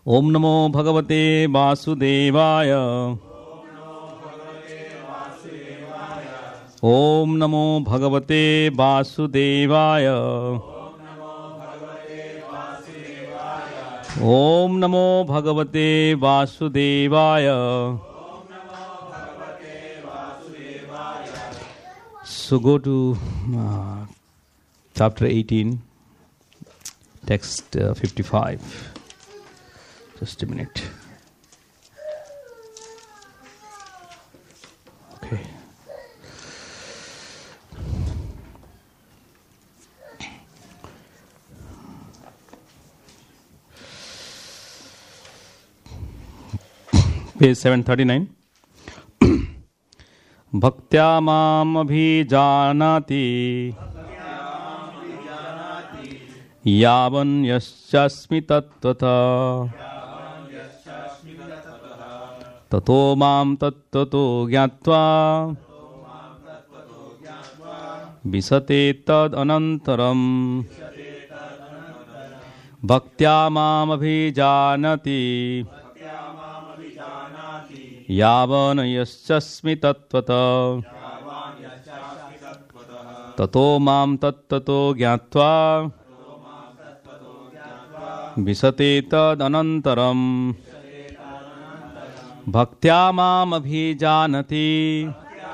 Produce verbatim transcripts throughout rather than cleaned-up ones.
Om Namo Bhagavate Vasudevaya. Om Namo Bhagavate Vasudevaya. Om Namo Bhagavate Vasudevaya. So go to uh, chapter eighteen, text uh, fifty-five. Just a minute. Okay. Page seven thirty-nine. Bhaktya mam abhijanati yavan yasyasmi tattvata tato mam tattvato gyatva visate tad anantaram. Bhaktya mam abhijanati yavan yasyasmi tattvata tato mam tattvato gyatva visate tad anantaram. Bhaktya mam abhijanati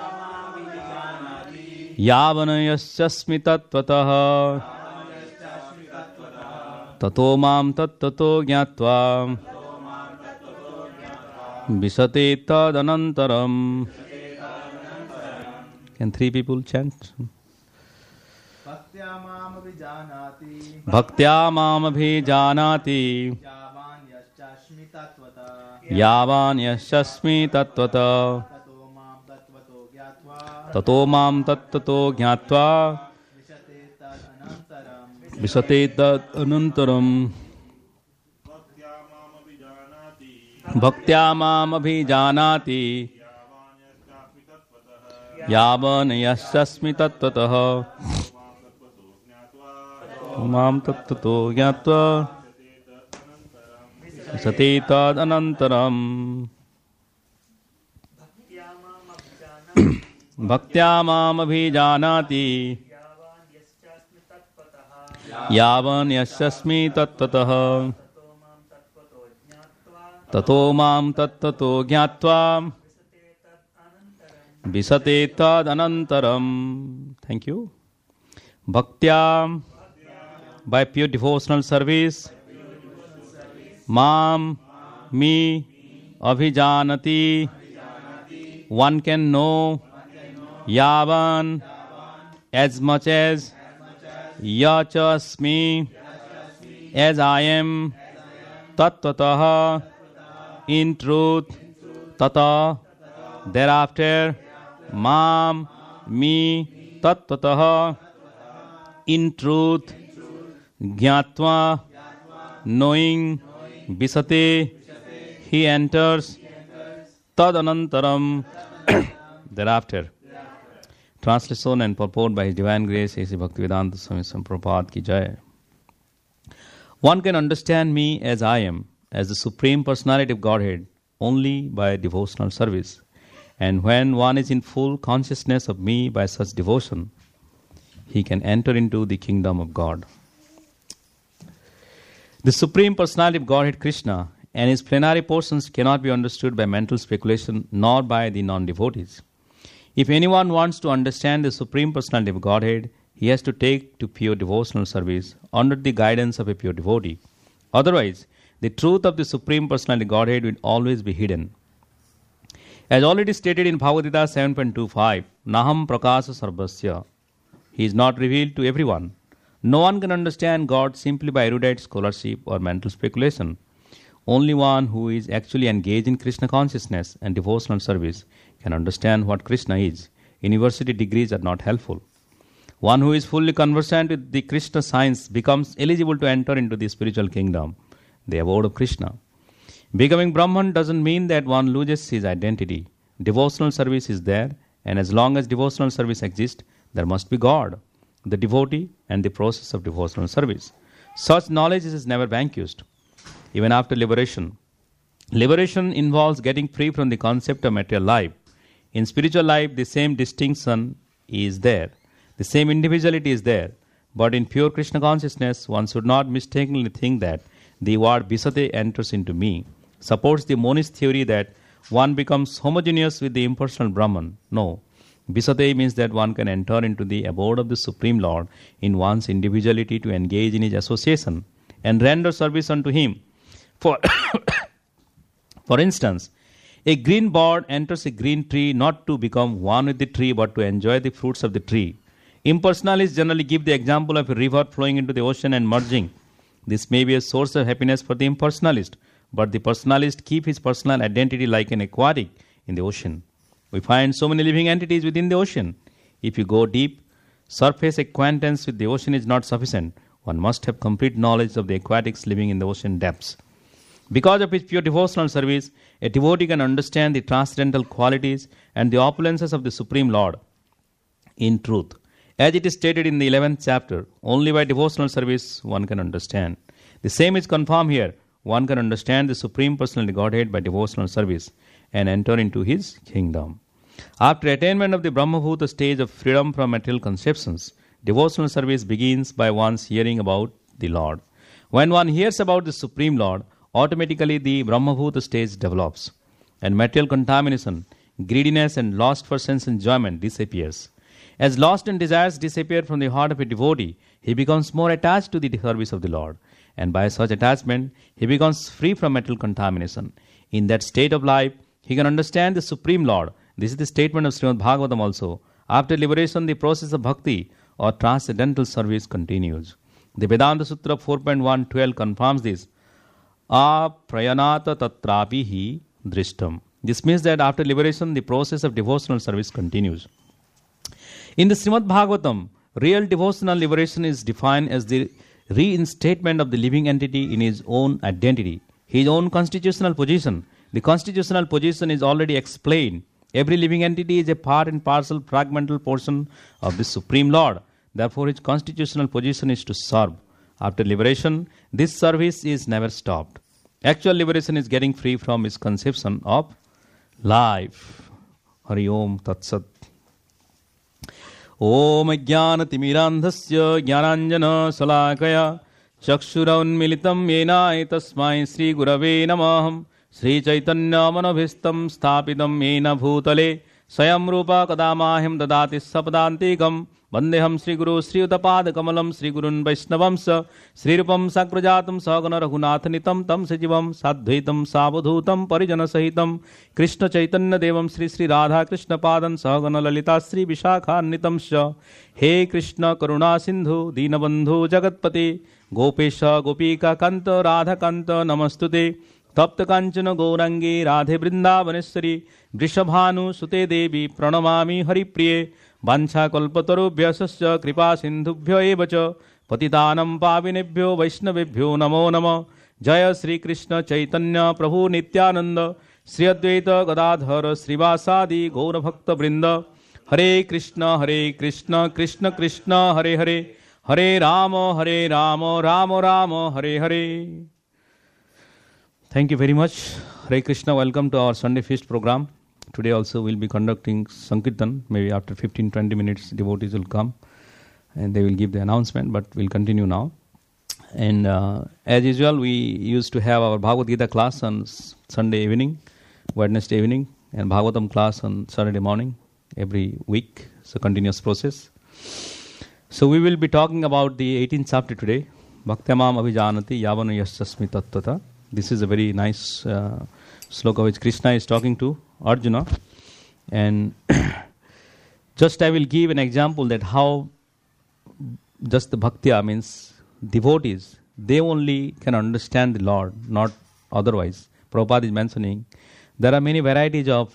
yavan yasyasmi tattvata tato mam tattvato gyatva visate tad anantaram. Can three people chant? Bhaktya mam abhijanati Bhaktya mam abhijanati yavan yasyasmi tattvata yavan yasyasmi tattvata tato mam tattvato gyatva tato mam tattvato gyatva visate tad anantaram. visate tad anantaram. Bhaktya mam abhijanati yavan yasyasmi tattvata mam tattvato gyatva visate tad anantaram. Bhaktya mam abhijanati yavan yasyasmi tattvata tato mam tattvato gyatva visate tad anantaram. Thank you. Bhaktya, by pure devotional service, mam, me, abhijanati, one can know, yavan, as much as, yachasmi, as I am, tattvataha, in truth, tata, thereafter, mam, me, tattvataha, in truth, gyatva, knowing, visate, he enters, tad anantaram, thereafter. Translation and purport by His Divine Grace, A C Bhaktivedanta Swami Prabhupada ki jai. One can understand me as I am, as the Supreme Personality of Godhead, only by devotional service. And when one is in full consciousness of me by such devotion, he can enter into the kingdom of God. The Supreme Personality of Godhead, Krishna, and his plenary portions cannot be understood by mental speculation nor by the non-devotees. If anyone wants to understand the Supreme Personality of Godhead, he has to take to pure devotional service under the guidance of a pure devotee. Otherwise, the truth of the Supreme Personality Godhead will always be hidden. As already stated in Bhagavad Gita seven point two five, Naham Prakasa Sarvasya. He is not revealed to everyone. No one can understand God simply by erudite scholarship or mental speculation. Only one who is actually engaged in Krishna consciousness and devotional service can understand what Krishna is. University degrees are not helpful. One who is fully conversant with the Krishna science becomes eligible to enter into the spiritual kingdom, the abode of Krishna. Becoming Brahman doesn't mean that one loses his identity. Devotional service is there, and as long as devotional service exists, there must be God, the devotee, and the process of devotional service. Such knowledge is never vanquished. even after liberation. Liberation involves getting free from the concept of material life. In spiritual life, the same distinction is there. The same individuality is there. But in pure Krishna consciousness, one should not mistakenly think that the word Visate enters into me, supports the monist theory that one becomes homogeneous with the impersonal Brahman. No. Visate means that one can enter into the abode of the Supreme Lord in one's individuality to engage in his association and render service unto him. For, for instance, a green bird enters a green tree not to become one with the tree but to enjoy the fruits of the tree. Impersonalists generally give the example of a river flowing into the ocean and merging. This may be a source of happiness for the impersonalist, but the personalist keeps his personal identity like an aquatic in the ocean. We find so many living entities within the ocean. If you go deep, surface acquaintance with the ocean is not sufficient. One must have complete knowledge of the aquatics living in the ocean depths. Because of his pure devotional service, a devotee can understand the transcendental qualities and the opulences of the Supreme Lord. In truth, as it is stated in the eleventh chapter, only by devotional service one can understand. The same is confirmed here. One can understand the Supreme Personality Godhead by devotional service and enter into his kingdom. After attainment of the Brahmabhuta stage of freedom from material conceptions, devotional service begins by one's hearing about the Lord. When one hears about the Supreme Lord, automatically the Brahmabhuta stage develops, and material contamination, greediness and lust for sense enjoyment disappears. As lust and desires disappear from the heart of a devotee, he becomes more attached to the service of the Lord, and by such attachment, he becomes free from material contamination. In that state of life, he can understand the Supreme Lord. This is the statement of Srimad Bhagavatam also. After liberation, the process of bhakti or transcendental service continues. The Vedanta Sutra four point one twelve confirms this. Aprayanata tatrapihi drishtam. This means that after liberation, the process of devotional service continues. In the Srimad Bhagavatam, real devotional liberation is defined as the reinstatement of the living entity in his own identity, his own constitutional position. The constitutional position is already explained. Every living entity is a part and parcel, fragmental portion of the Supreme Lord. Therefore, his constitutional position is to serve. After liberation, this service is never stopped. Actual liberation is getting free from his conception of life. Hari Om Tat Sat. Om Jnana Timirandhasya Jnananjana Salakaya Chakshuraunmilitam Yena Tasmai Sri Gurave Namaham Sri Chaitanya Manabhistam Sthapitam Yena Bhutale Swayam Rupa Kadamahim Dadati Sapadantikam Vandeham Sri Guru Sri Utapad Kamalam Sri Gurun Vaishnavamsa Sri Rupam Sakrajatam Sagana Raghunatanitam Tam Sajivam Sadhvaitam Savadhutam Parijana Sahitam Krishna Chaitanya Devam Sri Sri Radha Krishna Padan Sagana Lalita Sri Vishakha Nitam Sha He Krishna Karuna Sindhu Dinabandhu Jagatpate Gopesha Gopika Kanta Radha Kanta Namastute Tapta Kanchana Gaurangi Radhe Vrindavaneshwari Vrishabhanu Sute Devi Pranamami Hari Priye Vancha Kalpatarubhya Sasya Kripa Sindhubhya Evacha Patitanam Pavinebhyo Vaishnavebhyo Namo Nama Jaya Sri Krishna Chaitanya Prabhu Nityananda Sri Advaita Gadadhara Srivasadi Gaura Bhakta Vrinda Hare Krishna Hare Krishna Krishna Krishna Hare Hare Hare Rama Hare Rama Rama Rama Hare Hare. Thank you very much. Hare Krishna. Welcome to our Sunday Feast program. Today also we'll be conducting Sankirtan. Maybe after fifteen to twenty minutes devotees will come and they will give the announcement, but we'll continue now. And uh, as usual, we used to have our Bhagavad Gita class on Sunday evening, Wednesday evening, and Bhagavatam class on Saturday morning every week. It's a continuous process. So we will be talking about the eighteenth chapter today. Bhaktyamam abhijanati yavana yasyasmi tattvata. This is a very nice uh, sloka which Krishna is talking to Arjuna. And just I will give an example that how just the bhaktya means devotees, they only can understand the Lord, not otherwise. Prabhupada is mentioning there are many varieties of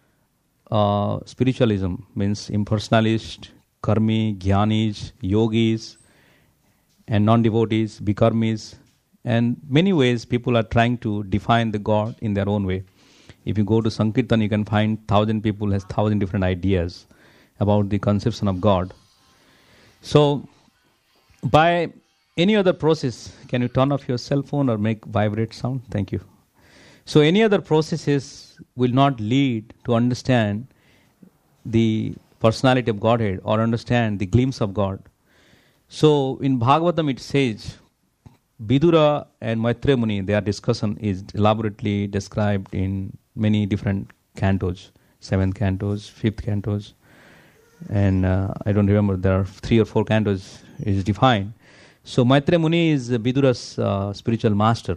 uh, spiritualism, means impersonalist, karmi, jnanis, yogis, and non-devotees, bikarmis, and many ways people are trying to define the God in their own way. If you go to Sankirtan, you can find thousand people has thousand different ideas about the conception of God. So, by any other process, can you turn off your cell phone or make vibrate sound? Thank you. So any other processes will not lead to understand the personality of Godhead or understand the glimpse of God. So in Bhagavatam it says, Vidura and Maitreya Muni, their discussion is elaborately described in many different cantos, seventh cantos, fifth cantos, and uh, I don't remember, there are three or four cantos is defined. So Maitreya Muni is Vidura's uh, spiritual master.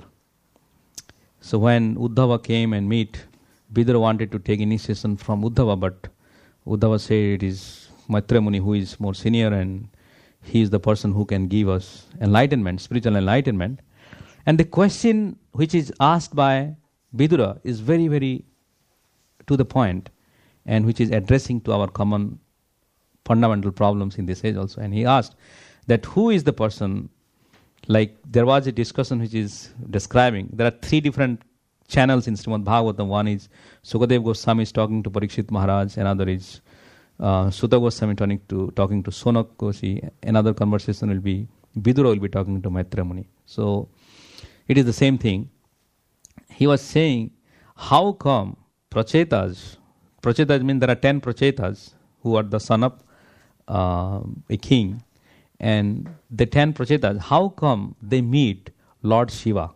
So when Uddhava came and meet, Vidura wanted to take initiation from Uddhava, but Uddhava said it is Maitreya Muni who is more senior and he is the person who can give us enlightenment, spiritual enlightenment. And the question which is asked by Vidura is very, very to the point and which is addressing to our common fundamental problems in this age also. And he asked that who is the person, like there was a discussion which is describing, there are three different channels in Srimad Bhagavatam. One is Sukadev Goswami is talking to Parikshit Maharaj, another is uh, Sutta Goswami talking to, talking to Sonak Gosi, another conversation will be Vidura will be talking to Maitreya Muni. So it is the same thing. He was saying, how come Prachetas, Prachetas means there are ten Prachetas who are the son of uh, a king, and the ten Prachetas, how come they meet Lord Shiva?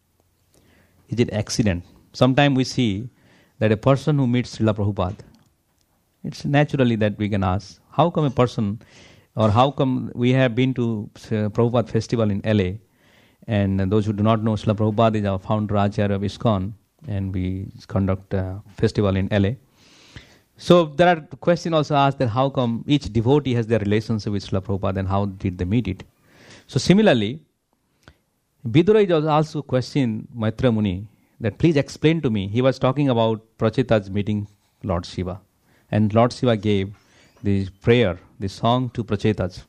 Is it accident? Sometimes we see that a person who meets Srila Prabhupada, it's naturally that we can ask, how come a person, or how come we have been to uh, Prabhupada festival in L A, and those who do not know, Srila Prabhupada is our founder Acharya of ISKCON, and we conduct a festival in L A. So there are questions also asked that how come each devotee has their relationship with Srila Prabhupada and how did they meet it. So similarly, Vidura is also questioning Maitreya Muni that please explain to me. He was talking about Prachetas meeting Lord Shiva. And Lord Shiva gave the prayer, the song to Prachetas.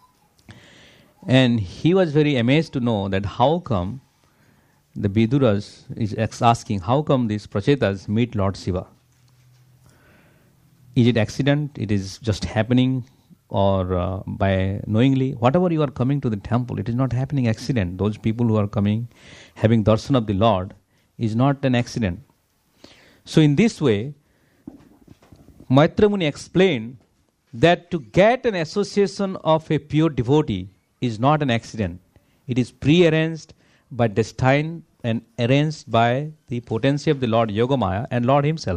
And he was very amazed to know that how come the Viduras is asking, how come these Prachetas meet Lord Shiva? Is it accident? It is just happening, or uh, by knowingly? Whatever you are coming to the temple, it is not happening accident. Those people who are coming, having darshan of the Lord, is not an accident. So in this way, Maitreya Muni explained that to get an association of a pure devotee is not an accident. It is pre-arranged by destine and arranged by the potency of the Lord Yogamaya and Lord himself.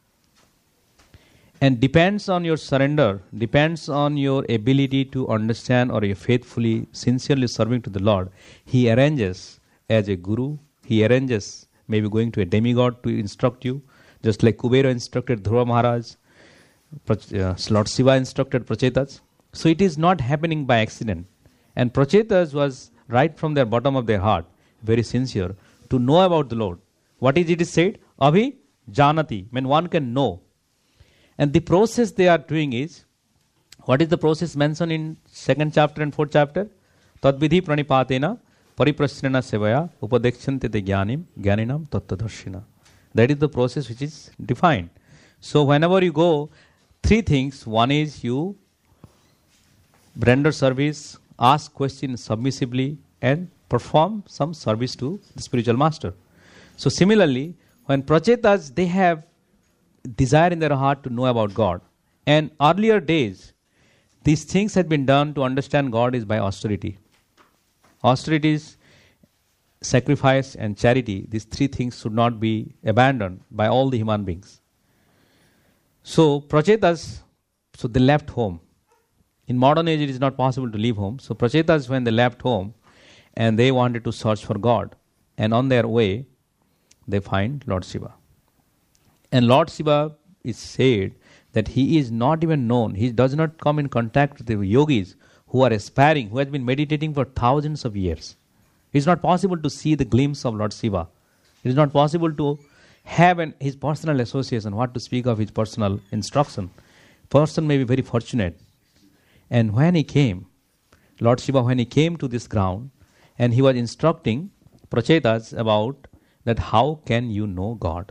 And depends on your surrender, depends on your ability to understand or you faithfully, sincerely serving to the Lord. He arranges as a guru, he arranges maybe going to a demigod to instruct you, just like Kubera instructed Dhruva Maharaj, uh, Lord Shiva instructed Prachetas. So it is not happening by accident. And Prachetas was right from their bottom of their heart, very sincere, to know about the Lord. What is it said? Abhi janati, when one can know. And the process they are doing is, what is the process mentioned in second chapter and fourth chapter? Tadvidhi pranipatena pariprashrena sevaya upadekshante te jnanim jnaninam tattvadarshina. That is the process which is defined. So whenever you go, three things. One is you render service, ask questions submissively, and perform some service to the spiritual master. So similarly, when Prachetas, they have desire in their heart to know about God. And earlier days, these things had been done to understand God is by austerity. Austerities, sacrifice and charity, these three things should not be abandoned by all the human beings. So Prachetas, so they left home. In modern age, it is not possible to leave home. So Prachetas, when they left home and they wanted to search for God, and on their way, they find Lord Shiva. And Lord Shiva is said that he is not even known. He does not come in contact with the yogis who are aspiring, who have been meditating for thousands of years. It is not possible to see the glimpse of Lord Shiva. It is not possible to have an, his personal association, what to speak of his personal instruction. Person may be very fortunate. And when he came, Lord Shiva, when he came to this ground, and he was instructing Prachetas about that how can you know God?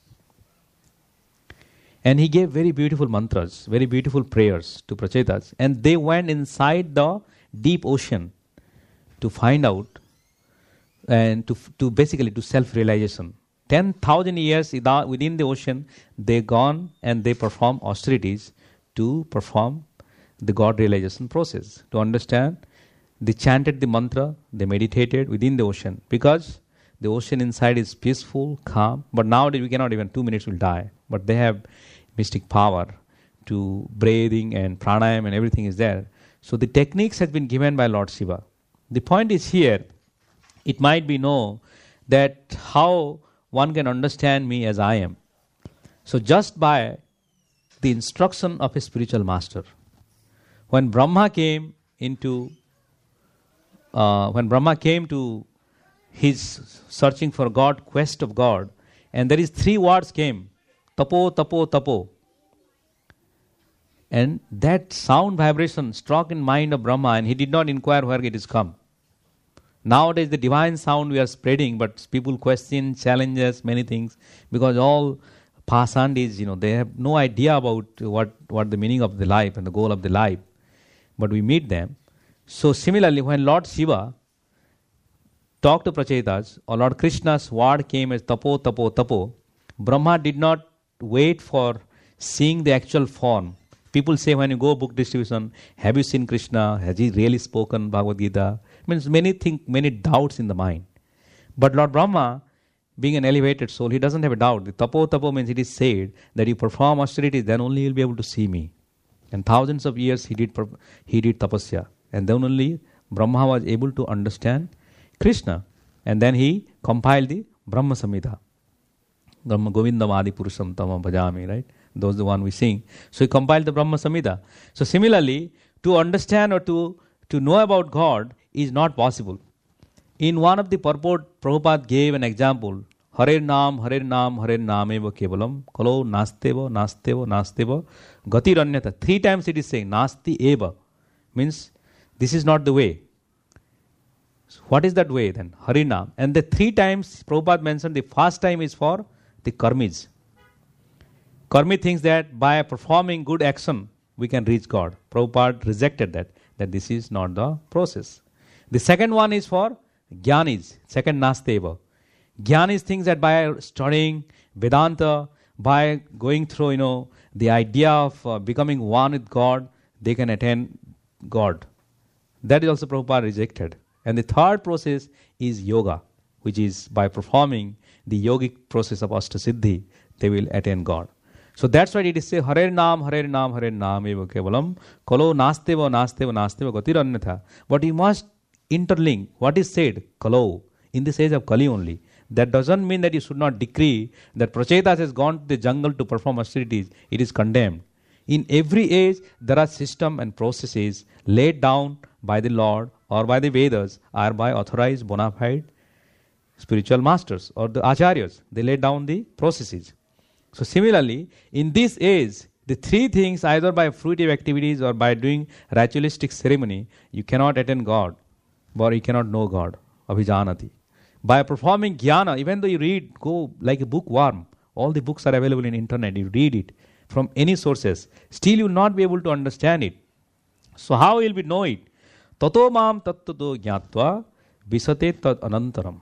And he gave very beautiful mantras, very beautiful prayers to Prachetas. And they went inside the deep ocean. to find out and to, to basically to self-realization. ten thousand years within the ocean, they gone and they perform austerities to perform the God realization process. To understand, they chanted the mantra, they meditated within the ocean because the ocean inside is peaceful, calm. But nowadays we cannot even, two minutes will die. But they have mystic power to breathing and pranayam and everything is there. So the techniques has been given by Lord Shiva. The point is here, it might be know that how one can understand me as I am. So just by the instruction of a spiritual master. When Brahma came into, uh, when Brahma came to his searching for God, quest of God, and there is three words came, tapo, tapo, tapo. And that sound vibration struck in mind of Brahma and he did not inquire where it is come. Nowadays the divine sound we are spreading, but people question, challenges, many things, because all pasandis, you know, they have no idea about what, what the meaning of the life and the goal of the life. But we meet them. So similarly, when Lord Shiva talked to Prachetas, or Lord Krishna's word came as tapo, tapo, tapo, Brahma did not wait for seeing the actual form. People say when you go book distribution, have you seen Krishna? Has he really spoken Bhagavad Gita? Means many things, many doubts in the mind. But Lord Brahma, being an elevated soul, he doesn't have a doubt. The tapo tapo means it is said that you perform austerities, then only you will be able to see me. And thousands of years he did he did tapasya. And then only Brahma was able to understand Krishna. And then he compiled the Brahma Samhita. Brahma Govindam Adi Purusham Tamam Bhajami, right? Those are the one we sing. So he compiled the Brahma Samhita. So similarly, to understand or to, to know about God is not possible. In one of the purport, Prabhupada gave an example. Hare Nam, Hare Nam, Hare Nameva Kevalam, Kalo Nasteva, Nasteva, Nasteva, Gati Ranyata. Three times it is saying, Nasti Eva. Means, this is not the way. So what is that way then? Hare Nam. And the three times Prabhupada mentioned, the first time is for the karmis. Karmi thinks that by performing good action, we can reach God. Prabhupada rejected that, that this is not the process. The second one is for Jnanis, second Nasteva. Jnanis thinks that by studying Vedanta, by going through, you know, the idea of uh, becoming one with God, they can attain God. That is also Prabhupada rejected. And the third process is yoga, which is by performing the yogic process of Ashtasiddhi, they will attain God. So that's why it is say, Hare Nam, Hare Nam, Hare Nam eva kevalam, Kalo Nasteva, Nasteva, Nasteva, Gatiranyatha. But you must interlink what is said, Kalo, in this age of Kali only. That doesn't mean that you should not decree that Prachetas has gone to the jungle to perform austerities. It is condemned. In every age, there are systems and processes laid down by the Lord or by the Vedas or by authorized bona fide spiritual masters or the acharyas. They lay down the processes. So similarly, in this age, the three things, either by fruitive activities or by doing ritualistic ceremony, you cannot attain God or you cannot know God. Abhijanati. By performing jnana, even though you read, go like a bookworm, all the books are available in internet, you read it from any sources, still you will not be able to understand it. So how will we know it? Tato mam tattado jnatva visate tad anantaram.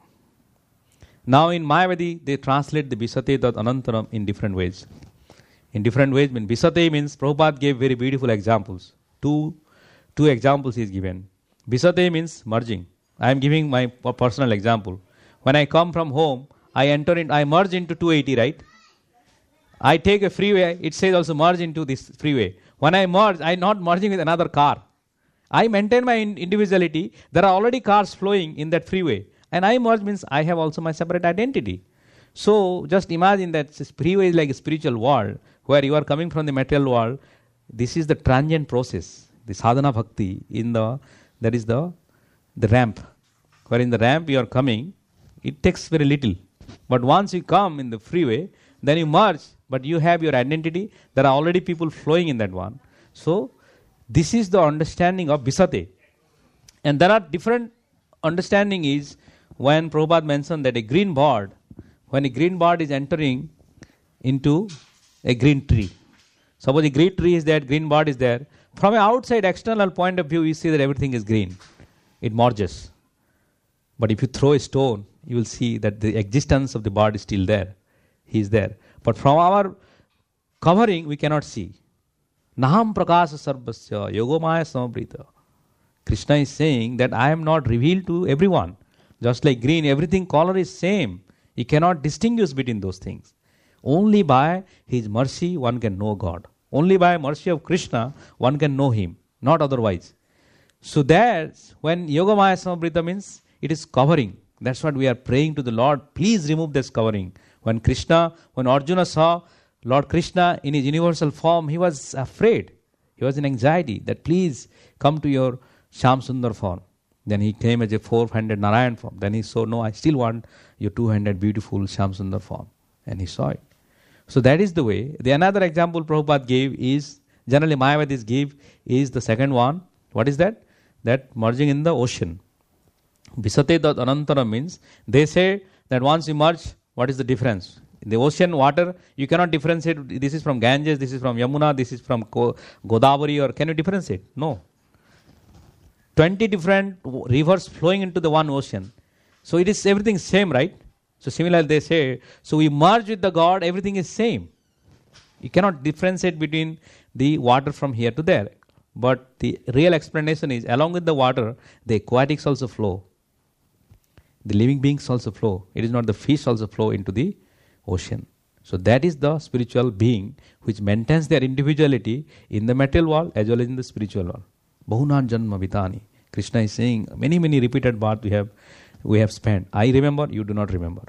Now in Mayavadi, they translate the visate tad anantaram in different ways. In different ways, mean visate means, Prabhupada gave very beautiful examples. Two, two examples he is given. Visate means merging. I am giving my personal example. When I come from home, I enter in, I merge into two eighty, right? I take a freeway, it says also merge into this freeway. When I merge, I am not merging with another car. I maintain my individuality. There are already cars flowing in that freeway. And I merge means I have also my separate identity. So just imagine that freeway is like a spiritual world where you are coming from the material world. This is the transient process. The sadhana bhakti in the, that is the, the ramp. Where in the ramp you are coming, it takes very little. But once you come in the freeway, then you merge, but you have your identity. There are already people flowing in that one. So this is the understanding of visate. And there are different understanding is when Prabhupada mentioned that a green bird, when a green bird is entering into a green tree. Suppose a green tree is there, green bird is there. From an outside external point of view, you see that everything is green. It merges. But if you throw a stone, you will see that the existence of the bird is still there. He is there. But from our covering, we cannot see. Naham prakasa sarvasya yogomaya samabrita. Krishna is saying that I am not revealed to everyone. Just like green, everything color is same. He cannot distinguish between those things. Only by his mercy one can know God. Only by mercy of Krishna one can know him, not otherwise. So that's when Yogamaya Samabrita means it is covering. That's what we are praying to the Lord. Please remove this covering. When Krishna, when Arjuna saw Lord Krishna in his universal form, he was afraid. He was in anxiety that please come to your Shyam Sundar form. Then he came as a four-handed Narayan form. Then he saw, no, I still want your two-handed beautiful Shyam Sundar form. And he saw it. So that is the way. The another example Prabhupada gave is, generally Mayavadis give, is the second one. What is that? That merging in the ocean. Visate tat anantara means, they say that once you merge, what is the difference? In the ocean water, you cannot differentiate, this is from Ganges, this is from Yamuna, this is from Godavari, or can you differentiate? No. twenty different rivers flowing into the one ocean. So it is everything same, right? So similarly they say, so we merge with the God, everything is same. You cannot differentiate between the water from here to there. But the real explanation is, along with the water, the aquatics also flow. The living beings also flow. It is not the fish also flow into the ocean. So that is the spiritual being which maintains their individuality in the material world as well as in the spiritual world. Bahunan janma vitani. Krishna is saying, many, many repeated births we have we have spent. I remember, you do not remember.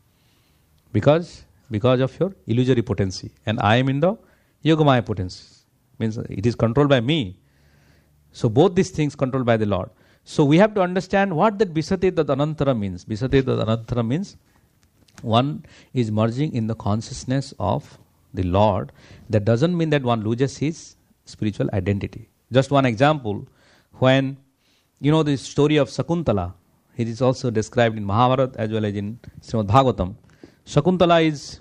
Because, because of your illusory potency. And I am in the Yogamaya potency. Means it is controlled by me. So both these things controlled by the Lord. So we have to understand what that Visate Tat Anantara means. Visate Tat Anantara means one is merging in the consciousness of the Lord. That doesn't mean that one loses his spiritual identity. Just one example, when you know the story of Sakuntala, it is also described in Mahabharata as well as in Srimad Bhagavatam. Sakuntala is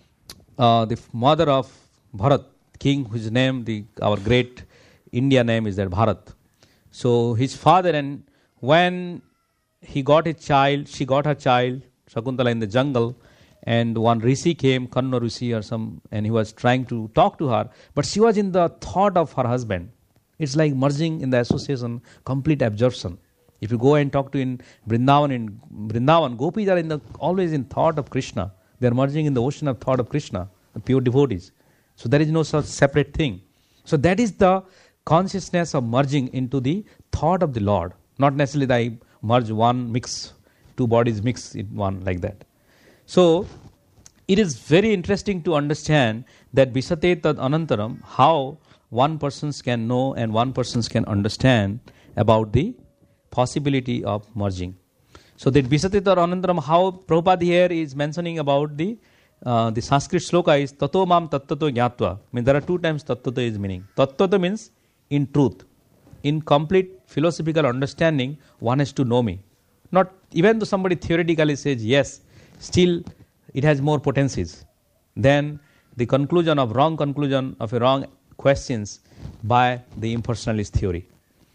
uh, the mother of Bharat, king whose name, the our great India name is that Bharat. So his father, and when he got a child, she got her child, Sakuntala, in the jungle, and one Rishi came, Kanna Rishi or some, and he was trying to talk to her, but she was in the thought of her husband. It's like merging in the association, complete absorption. If you go and talk to in Vrindavan, in Vrindavan, gopis are in the, always in thought of Krishna. They are merging in the ocean of thought of Krishna, the pure devotees. So there is no such separate thing. So that is the consciousness of merging into the thought of the Lord. Not necessarily that I merge one, mix, two bodies mix in one like that. So it is very interesting to understand that Visate Tad Anantaram, how one person can know and one person can understand about the possibility of merging. So that Visate Tad Anantaram, how Prabhupada here is mentioning about the uh, the Sanskrit sloka is Tato Mam Tattato Jnatva. I mean, there are two times Tattvato is meaning. Tattvato means in truth. In complete philosophical understanding, one has to know me. Not even though somebody theoretically says yes, still it has more potencies than the conclusion of wrong conclusion of a wrong questions by the impersonalist theory.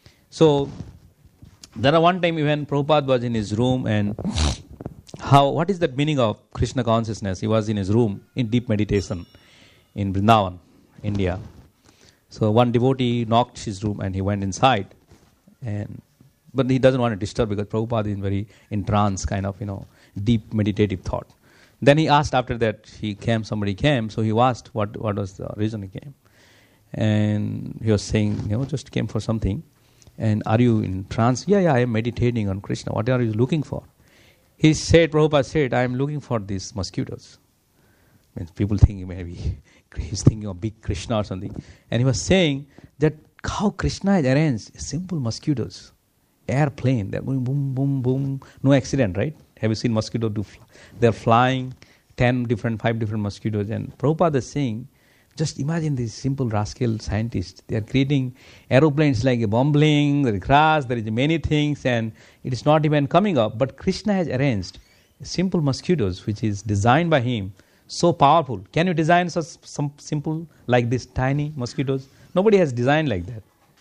So there are one time even Prabhupada was in his room, and how what is the meaning of Krishna consciousness? He was in his room in deep meditation in Vrindavan, India. So one devotee knocked his room and he went inside, and but he doesn't want to disturb because Prabhupada is very in trance, kind of, you know, deep meditative thought. Then he asked after that, he came, somebody came, so he asked what, what was the reason he came. And he was saying, you know, just came for something. And are you in trance? Yeah, yeah, I am meditating on Krishna. What are you looking for? He said, Prabhupada said, I am looking for these mosquitoes. Means people think maybe he's thinking of big Krishna or something. And he was saying that how Krishna has arranged simple mosquitoes, airplane, they're going boom, boom, boom, no accident, right? Have you seen mosquito do? Fly? They're flying, ten different, five different mosquitoes. And Prabhupada is saying, just imagine these simple rascal scientists. They are creating aeroplanes like a bumbling, there is grass, there is many things, and it is not even coming up. But Krishna has arranged simple mosquitoes, which is designed by him, so powerful. Can you design such some simple like this tiny mosquitoes? Nobody has designed like that.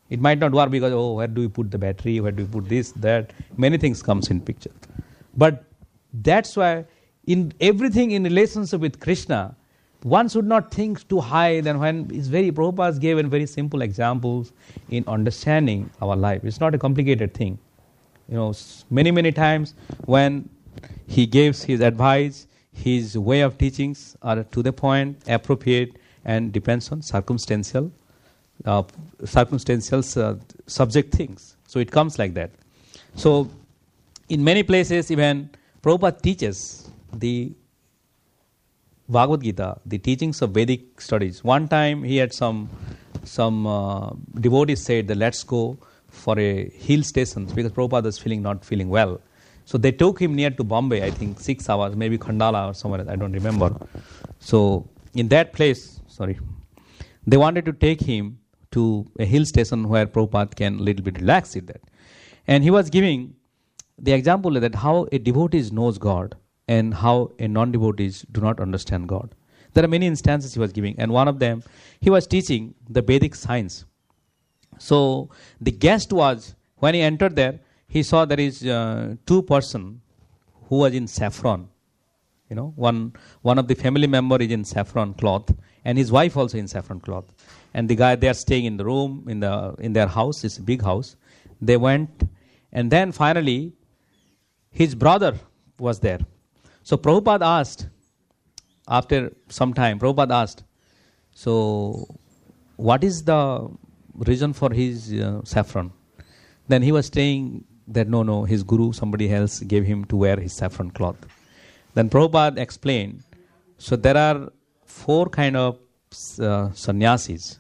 It might not work because, oh, where do we put the battery? Where do we put this, that? Many things comes in picture. But that's why in everything in relationship with Krishna, one should not think too high than when it's very, Prabhupada gave very simple examples in understanding our life. It's not a complicated thing. You know, many, many times when he gives his advice, his way of teachings are to the point, appropriate, and depends on circumstantial, uh, circumstantial uh, subject things. So it comes like that. So in many places, even Prabhupada teaches the Bhagavad Gita, the teachings of Vedic studies. One time he had some some uh, devotees said that let's go for a hill station because Prabhupada was feeling not feeling well. So they took him near to Bombay, I think six hours, maybe Khandala or somewhere else, I don't remember. So in that place, sorry, they wanted to take him to a hill station where Prabhupada can a little bit relax with that. And he was giving the example that how a devotee knows God and how a non-devotees do not understand God. There are many instances he was giving, and one of them, he was teaching the Vedic science. So the guest was, when he entered there, he saw there is uh, two person who was in saffron. You know, one one of the family member is in saffron cloth, and his wife also in saffron cloth. And the guy, they are staying in the room, in the in their house, it's a big house. They went, and then finally, his brother was there. So Prabhupada asked, after some time, Prabhupada asked, so what is the reason for his uh, saffron? Then he was saying that no, no, his guru, somebody else gave him to wear his saffron cloth. Then Prabhupada explained, so there are four kind of uh, sannyasis.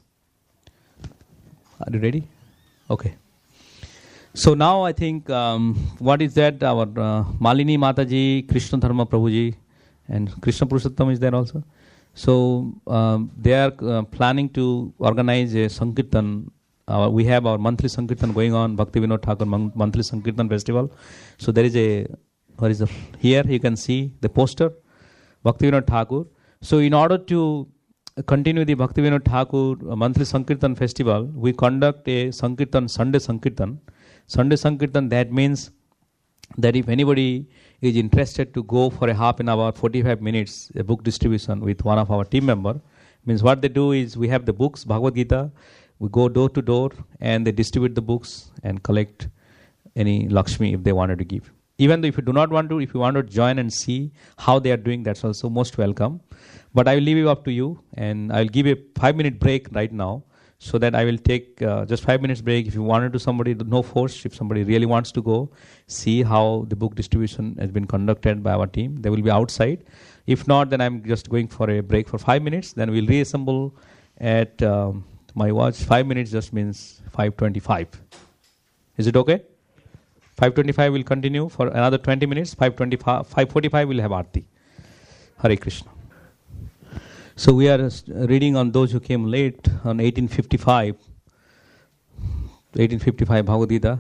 Are you ready? Okay. So now I think, um, what is that? Our uh, Malini Mataji, Krishna Dharma Prabhuji, and Krishna Purushottam is there also. So um, they are uh, planning to organize a Sankirtan. Uh, we have our monthly Sankirtan going on, Bhakti Vinod Thakur monthly Sankirtan festival. So there is a, what is the, here you can see the poster, Bhakti Vinod Thakur. So in order to continue the Bhakti Vinod Thakur monthly Sankirtan festival, we conduct a Sankirtan, Sunday Sankirtan. Sunday Sankirtan, that means that if anybody is interested to go for a half an hour, forty-five minutes, a book distribution with one of our team member, means what they do is we have the books, Bhagavad Gita, we go door to door and they distribute the books and collect any Lakshmi if they wanted to give. Even though if you do not want to, if you want to join and see how they are doing, that's also most welcome. But I will leave it up to you, and I will give a five minute break right now. So that I will take uh, just five minutes break. If you wanted to somebody, no force. If somebody really wants to go, see how the book distribution has been conducted by our team. They will be outside. If not, then I'm just going for a break for five minutes. Then we'll reassemble at um, my watch. Five minutes just means five twenty-five. Is it okay? five twenty-five will continue for another twenty minutes. five twenty-five, five forty-five will have Aarti. Hare Krishna. So we are reading on those who came late on eighteen fifty-five. eighteen fifty-five Bhagavad Gita.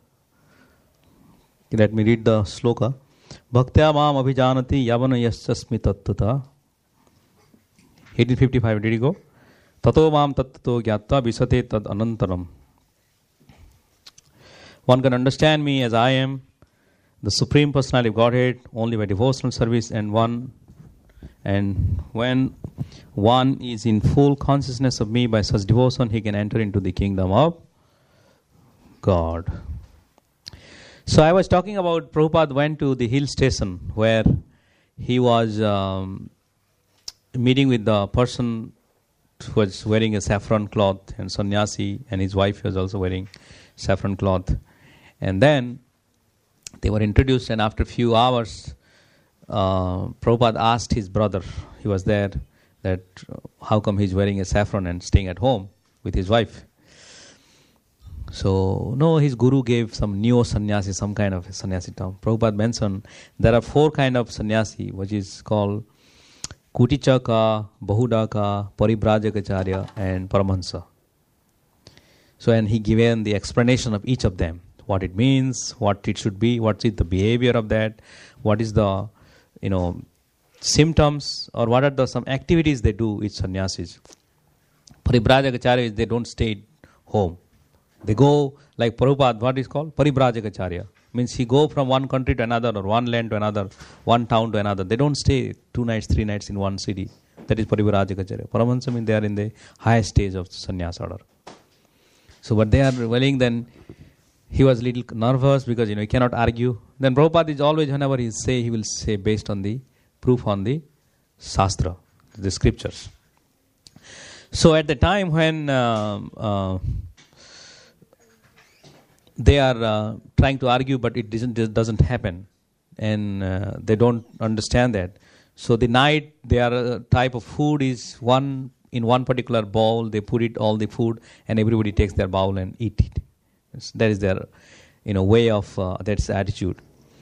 Let me read the sloka. Bhaktya mam abhijanati yavana yasyasmi tattata. eighteen fifty-five, did you go? Tato mam tattato gyatva visate tad anantaram. One can understand me as I am, the Supreme Personality of Godhead, only by devotional service, and one And when one is in full consciousness of me by such devotion, he can enter into the kingdom of God. So I was talking about Prabhupada went to the hill station where he was um, meeting with the person who was wearing a saffron cloth, and sannyasi, and his wife was also wearing saffron cloth. And then they were introduced, and after a few hours, Uh, Prabhupada asked his brother, he was there, that uh, how come he's wearing a saffron and staying at home with his wife. So, no, his guru gave some neo sannyasi, some kind of sannyasi term. Prabhupada mentioned there are four kind of sannyasi, which is called Kutichaka, Bahudaka, Paribrajagacharya, and Paramahansa. So, and he given the explanation of each of them, what it means, what it should be, what is the behavior of that, what is the you know, symptoms, or what are the some activities they do with sannyasis. Paribrajagacharya is they don't stay home. They go like Prabhupada, what is called? Paribrajacacharya. Means he go from one country to another or one land to another, one town to another. They don't stay two nights, three nights in one city. That is Paribrajacacharya. Paramahansa means they are in the highest stage of sannyas order. So what they are willing, then he was a little nervous because, you know, he cannot argue. Then Prabhupada is always, whenever he say, he will say based on the proof on the Shastra, the scriptures. So at the time when uh, uh, they are uh, trying to argue, but it doesn't, it doesn't happen, and uh, they don't understand that. So the night, their type of food is one in one particular bowl. They put it all the food, and everybody takes their bowl and eat it. That is their, you know, way of uh, that's attitude.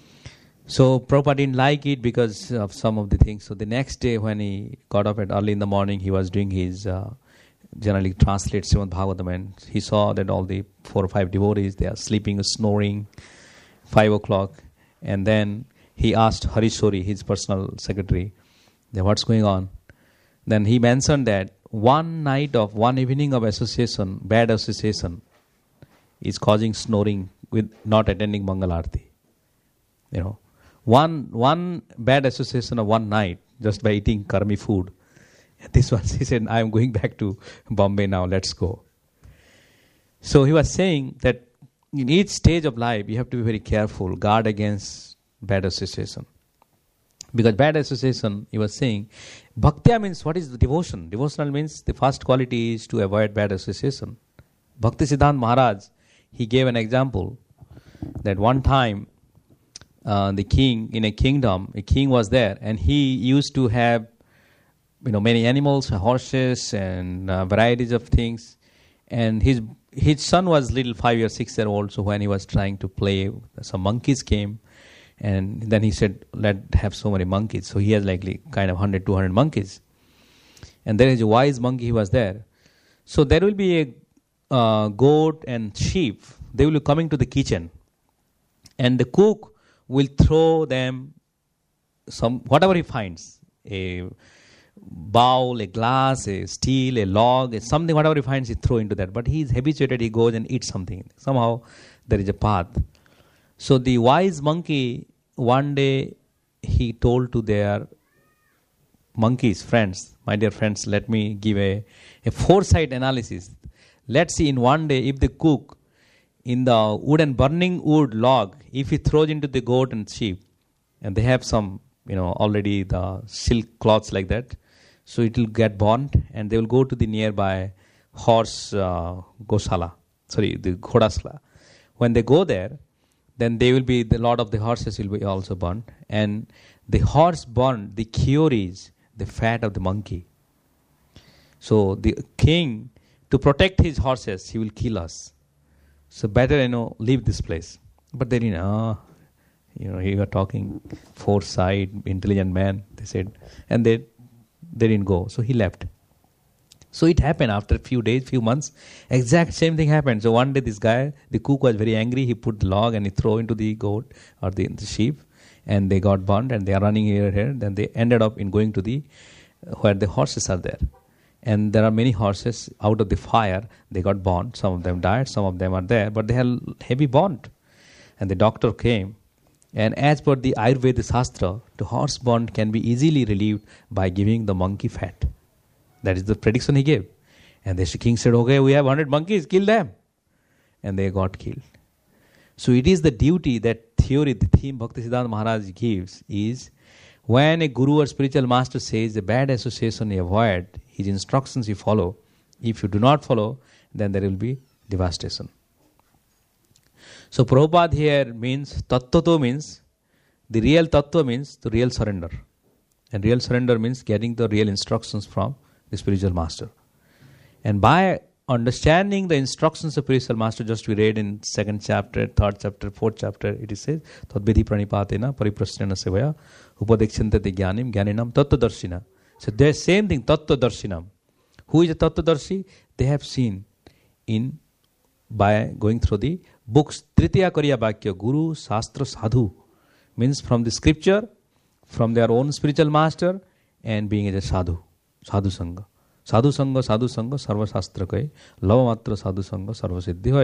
So Prabhupada didn't like it because of some of the things. So the next day, when he got up at early in the morning, he was doing his uh, generally translates Srimad Bhagavatam, and he saw that all the four or five devotees, they are sleeping or snoring, five o'clock, and then he asked Harishori, his personal secretary, that what's going on. Then he mentioned that one night of, one evening of association, bad association, is causing snoring with not attending Mangal Arati. You know, one one bad association of one night just by eating karmi food. This one, he said, I am going back to Bombay now, let's go. So he was saying that in each stage of life, you have to be very careful, guard against bad association. Because bad association, he was saying, Bhaktya means what is the devotion? Devotional means the first quality is to avoid bad association. Bhakti Siddhanta Maharaj, he gave an example that one time uh, the king, in a kingdom, a king was there, and he used to have, you know, many animals, horses, and uh, varieties of things. And his his son was little five or six year old. So when he was trying to play, some monkeys came, and then he said, "Let have so many monkeys." So he has like kind of one hundred, two hundred monkeys. And there is a wise monkey. He was there. So there will be a uh, goat and sheep. They will be coming to the kitchen, and the cook will throw them some whatever he finds, a bowl, a glass, a steel, a log, a something, whatever he finds, he throw into that. But he is habituated, he goes and eats something. Somehow there is a path. So the wise monkey, one day he told to their monkeys, friends, my dear friends, let me give a, a foresight analysis. Let's see in one day if the cook in the wood and burning wood log, if he throws into the goat and sheep, and they have some, you know, already the silk cloths like that, so it will get burnt, and they will go to the nearby horse uh, gosala, sorry, the ghodasla. When they go there, then they will be, the lot of the horses will be also burnt, and the horse burnt, the cure is the fat of the monkey. So the king, to protect his horses, he will kill us. So better, you know, leave this place. But then, you know, you know, he was talking foresight, intelligent man, they said, and they they didn't go. So he left. So it happened after a few days, few months, exact same thing happened. So one day this guy, the cook was very angry, he put the log and he threw into the goat or the, the sheep, and they got burnt, and they are running here and here. Then they ended up in going to the, where the horses are there. And there are many horses out of the fire, they got burnt. Some of them died, some of them are there, but they have heavy burnt. And the doctor came, and as per the Ayurveda Shastra, the horse burnt can be easily relieved by giving the monkey fat. That is the prediction he gave. And the king said, okay, we have one hundred monkeys, kill them. And they got killed. So it is the duty, that theory, the theme Bhakti Siddhanta Maharaj gives is, when a guru or spiritual master says the bad association you avoid, his instructions you follow. If you do not follow, then there will be devastation. So Prabhupada here means, tattvato means, the real tattva means the real surrender. And real surrender means getting the real instructions from the spiritual master. And by understanding the instructions of spiritual master, just we read in second chapter, third chapter, fourth chapter, it is says, Tadvidhi pranipatena pariprasnena sevaya upadekshantati jnanim jnaninam tattvadarshina. So the same thing, tattvadarsinam. Who is a tattvadarshi? They have seen in, by going through the books, Tritiya Kariya Bhakya, Guru, Shastra, Sadhu, means from the scripture, from their own spiritual master, and being as a sadhu, sadhu sangha. Sadhu sangha, sadhu sangha, sarva shastra kai, lava matra sadhu sangha, sarva siddhi hoy.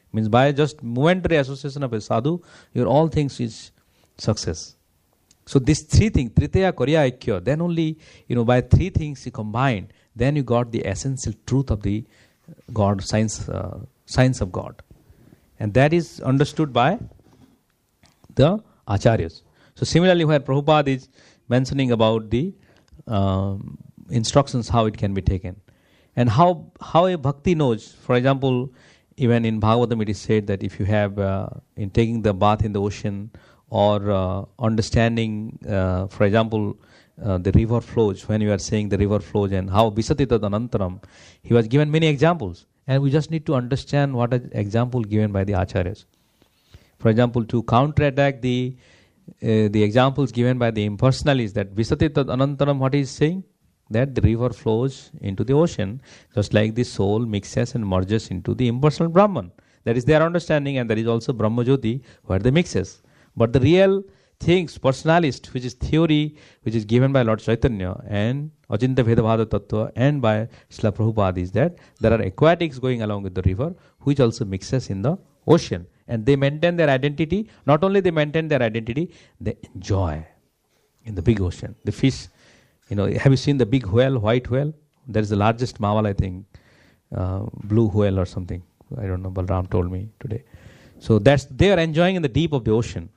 Means by just momentary association of a sadhu, your all things is success. So these three things, Tritiya, Koriya, Aikya, then only, you know, by three things you combine, then you got the essential truth of the God, science, uh, science of God. And that is understood by the Acharyas. So similarly, where Prabhupada is mentioning about the um, instructions, how it can be taken. And how how a bhakti knows, for example, even in Bhagavatam it is said that if you have, uh, in taking the bath in the ocean, or uh, understanding, uh, for example, uh, the river flows, when you are saying the river flows and how Visati tad anantaram, he was given many examples. And we just need to understand what an example given by the Acharyas. For example, to counterattack the uh, the examples given by the impersonalists, that Visati tad anantaram, what he is saying? That the river flows into the ocean, just like the soul mixes and merges into the impersonal Brahman. That is their understanding, and there is also Brahma Jyoti, where they mixes. But the real things, personalist, which is theory, which is given by Lord Chaitanya and Achintya Bhedabhada Tattva and by Srila Prabhupada, is that there are aquatics going along with the river, which also mixes in the ocean. And they maintain their identity. Not only they maintain their identity, they enjoy in the big ocean. The fish, you know, have you seen the big whale, white whale? That is the largest mammal, I think, uh, blue whale or something. I don't know, Balram told me today. So that's, they are enjoying in the deep of the ocean.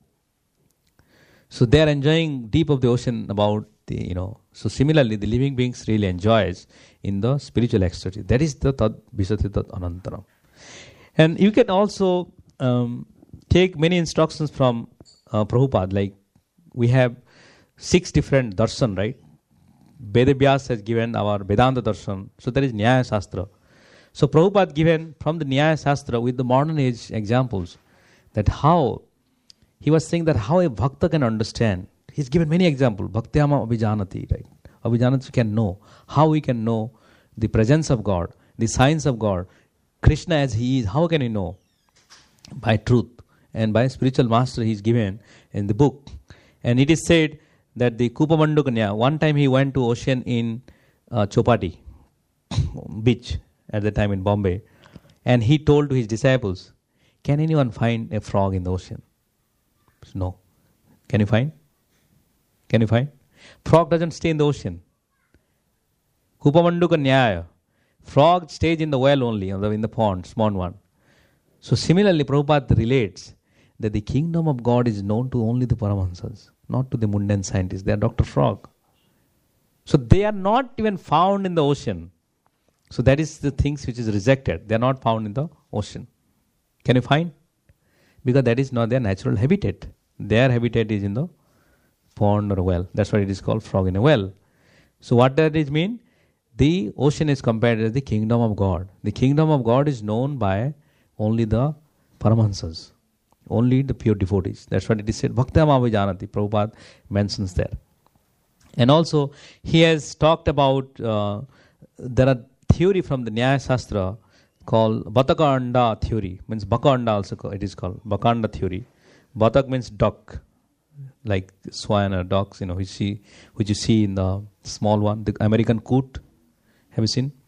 So they are enjoying deep of the ocean about the, you know, so similarly the living beings really enjoys in the spiritual ecstasy. That is the tad visati tad anantaram. And you can also um, take many instructions from uh, Prabhupada, like we have six different darshan, right? Vedavyas has given our Vedanta darshan. So there is Nyaya Shastra. So Prabhupada given from the Nyaya Shastra with the modern age examples, that how he was saying that how a bhakta can understand. He's given many examples. Bhaktyama abhijanati, right? Abhijanati can know. How we can know the presence of God, the science of God, Krishna as he is. How can we know? By truth. And by spiritual master he is given in the book. And it is said that the Kupamandukanya, one time he went to ocean in uh, Chopati beach at the time in Bombay. And he told to his disciples, can anyone find a frog in the ocean? No. Can you find? Can you find? Frog doesn't stay in the ocean. Kupamanduka Nyaya. Frog stays in the well only, in the pond, small one. So similarly, Prabhupada relates that the kingdom of God is known to only the Paramahansas, not to the mundane scientists. They are Doctor Frog. So they are not even found in the ocean. So that is the things which is rejected. They are not found in the ocean. Can you find? Because that is not their natural habitat. Their habitat is in the pond or well. That's why it is called frog in a well. So what does it mean? The ocean is compared as the kingdom of God. The kingdom of God is known by only the Paramahansas, only the pure devotees. That's what it is said. Bhaktyama abhijanati, Prabhupada mentions there. And also he has talked about, uh, there are theory from the Nyaya Shastra called Bataka Anda theory. Means Baka Anda also it is called. Baka Anda theory. Batak means duck, like swan or ducks, you know, which, see, which you see in the small one, the American coot. Have you seen?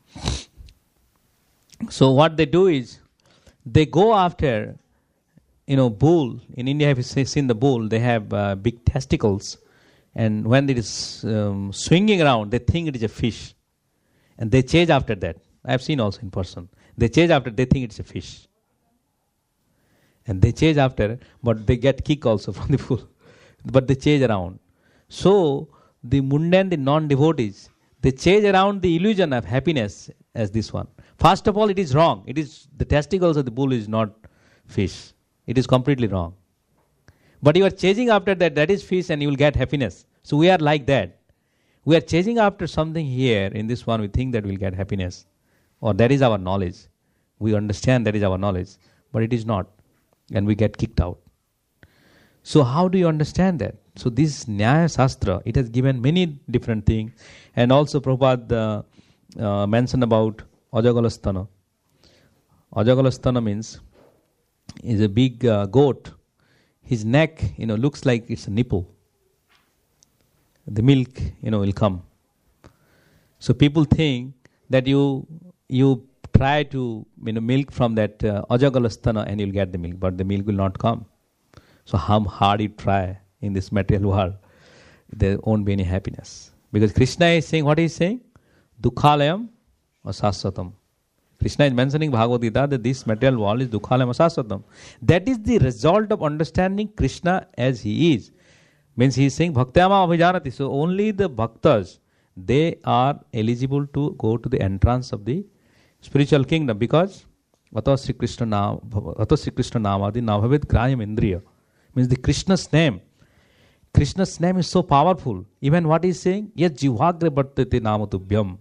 So what they do is, they go after, you know, bull. In India, have you seen the bull? They have uh, big testicles. And when it is um, swinging around, they think it is a fish. And they chase after that. I have seen also in person. They chase after, they think it's a fish. And they chase after, but they get kick also from the bull. But they chase around. So, the mundane, the non-devotees, they chase around the illusion of happiness as this one. First of all, it is wrong. It is the testicles of the bull is not fish. It is completely wrong. But you are chasing after that, that is fish, and you will get happiness. So we are like that. We are chasing after something here. In this one, we think that we will get happiness. Or that is our knowledge. We understand that is our knowledge. But it is not. And we get kicked out. So how do you understand that? So this Nyaya Shastra, it has given many different things. And also Prabhupada uh, uh, mentioned about Ajagalastana. Ajagalastana means is a big uh, goat. His neck, you know, looks like it's a nipple. The milk, you know, will come. So people think that you you try to you know, milk from that uh, ajagalastana and you'll get the milk, but the milk will not come. So how hard you try in this material world, there won't be any happiness. Because Krishna is saying, what is he saying? Dukhalayam asaswatam. Krishna is mentioning Bhagavad Gita that this material world is dukhalayam asaswatam. That is the result of understanding Krishna as he is. Means he is saying bhaktayama abhijanati. So only the bhaktas, they are eligible to go to the entrance of the spiritual kingdom. Because Ato Sri Krishna Nama Ato Sri Krishna Namadi Navavid Grayam Indriya. Means the Krishna's name. Krishna's name is so powerful. Even what he is saying, Yat jivagre bhartate namatubhyam.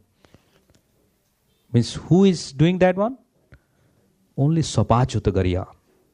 Means who is doing that one? Only Sopachutagariya.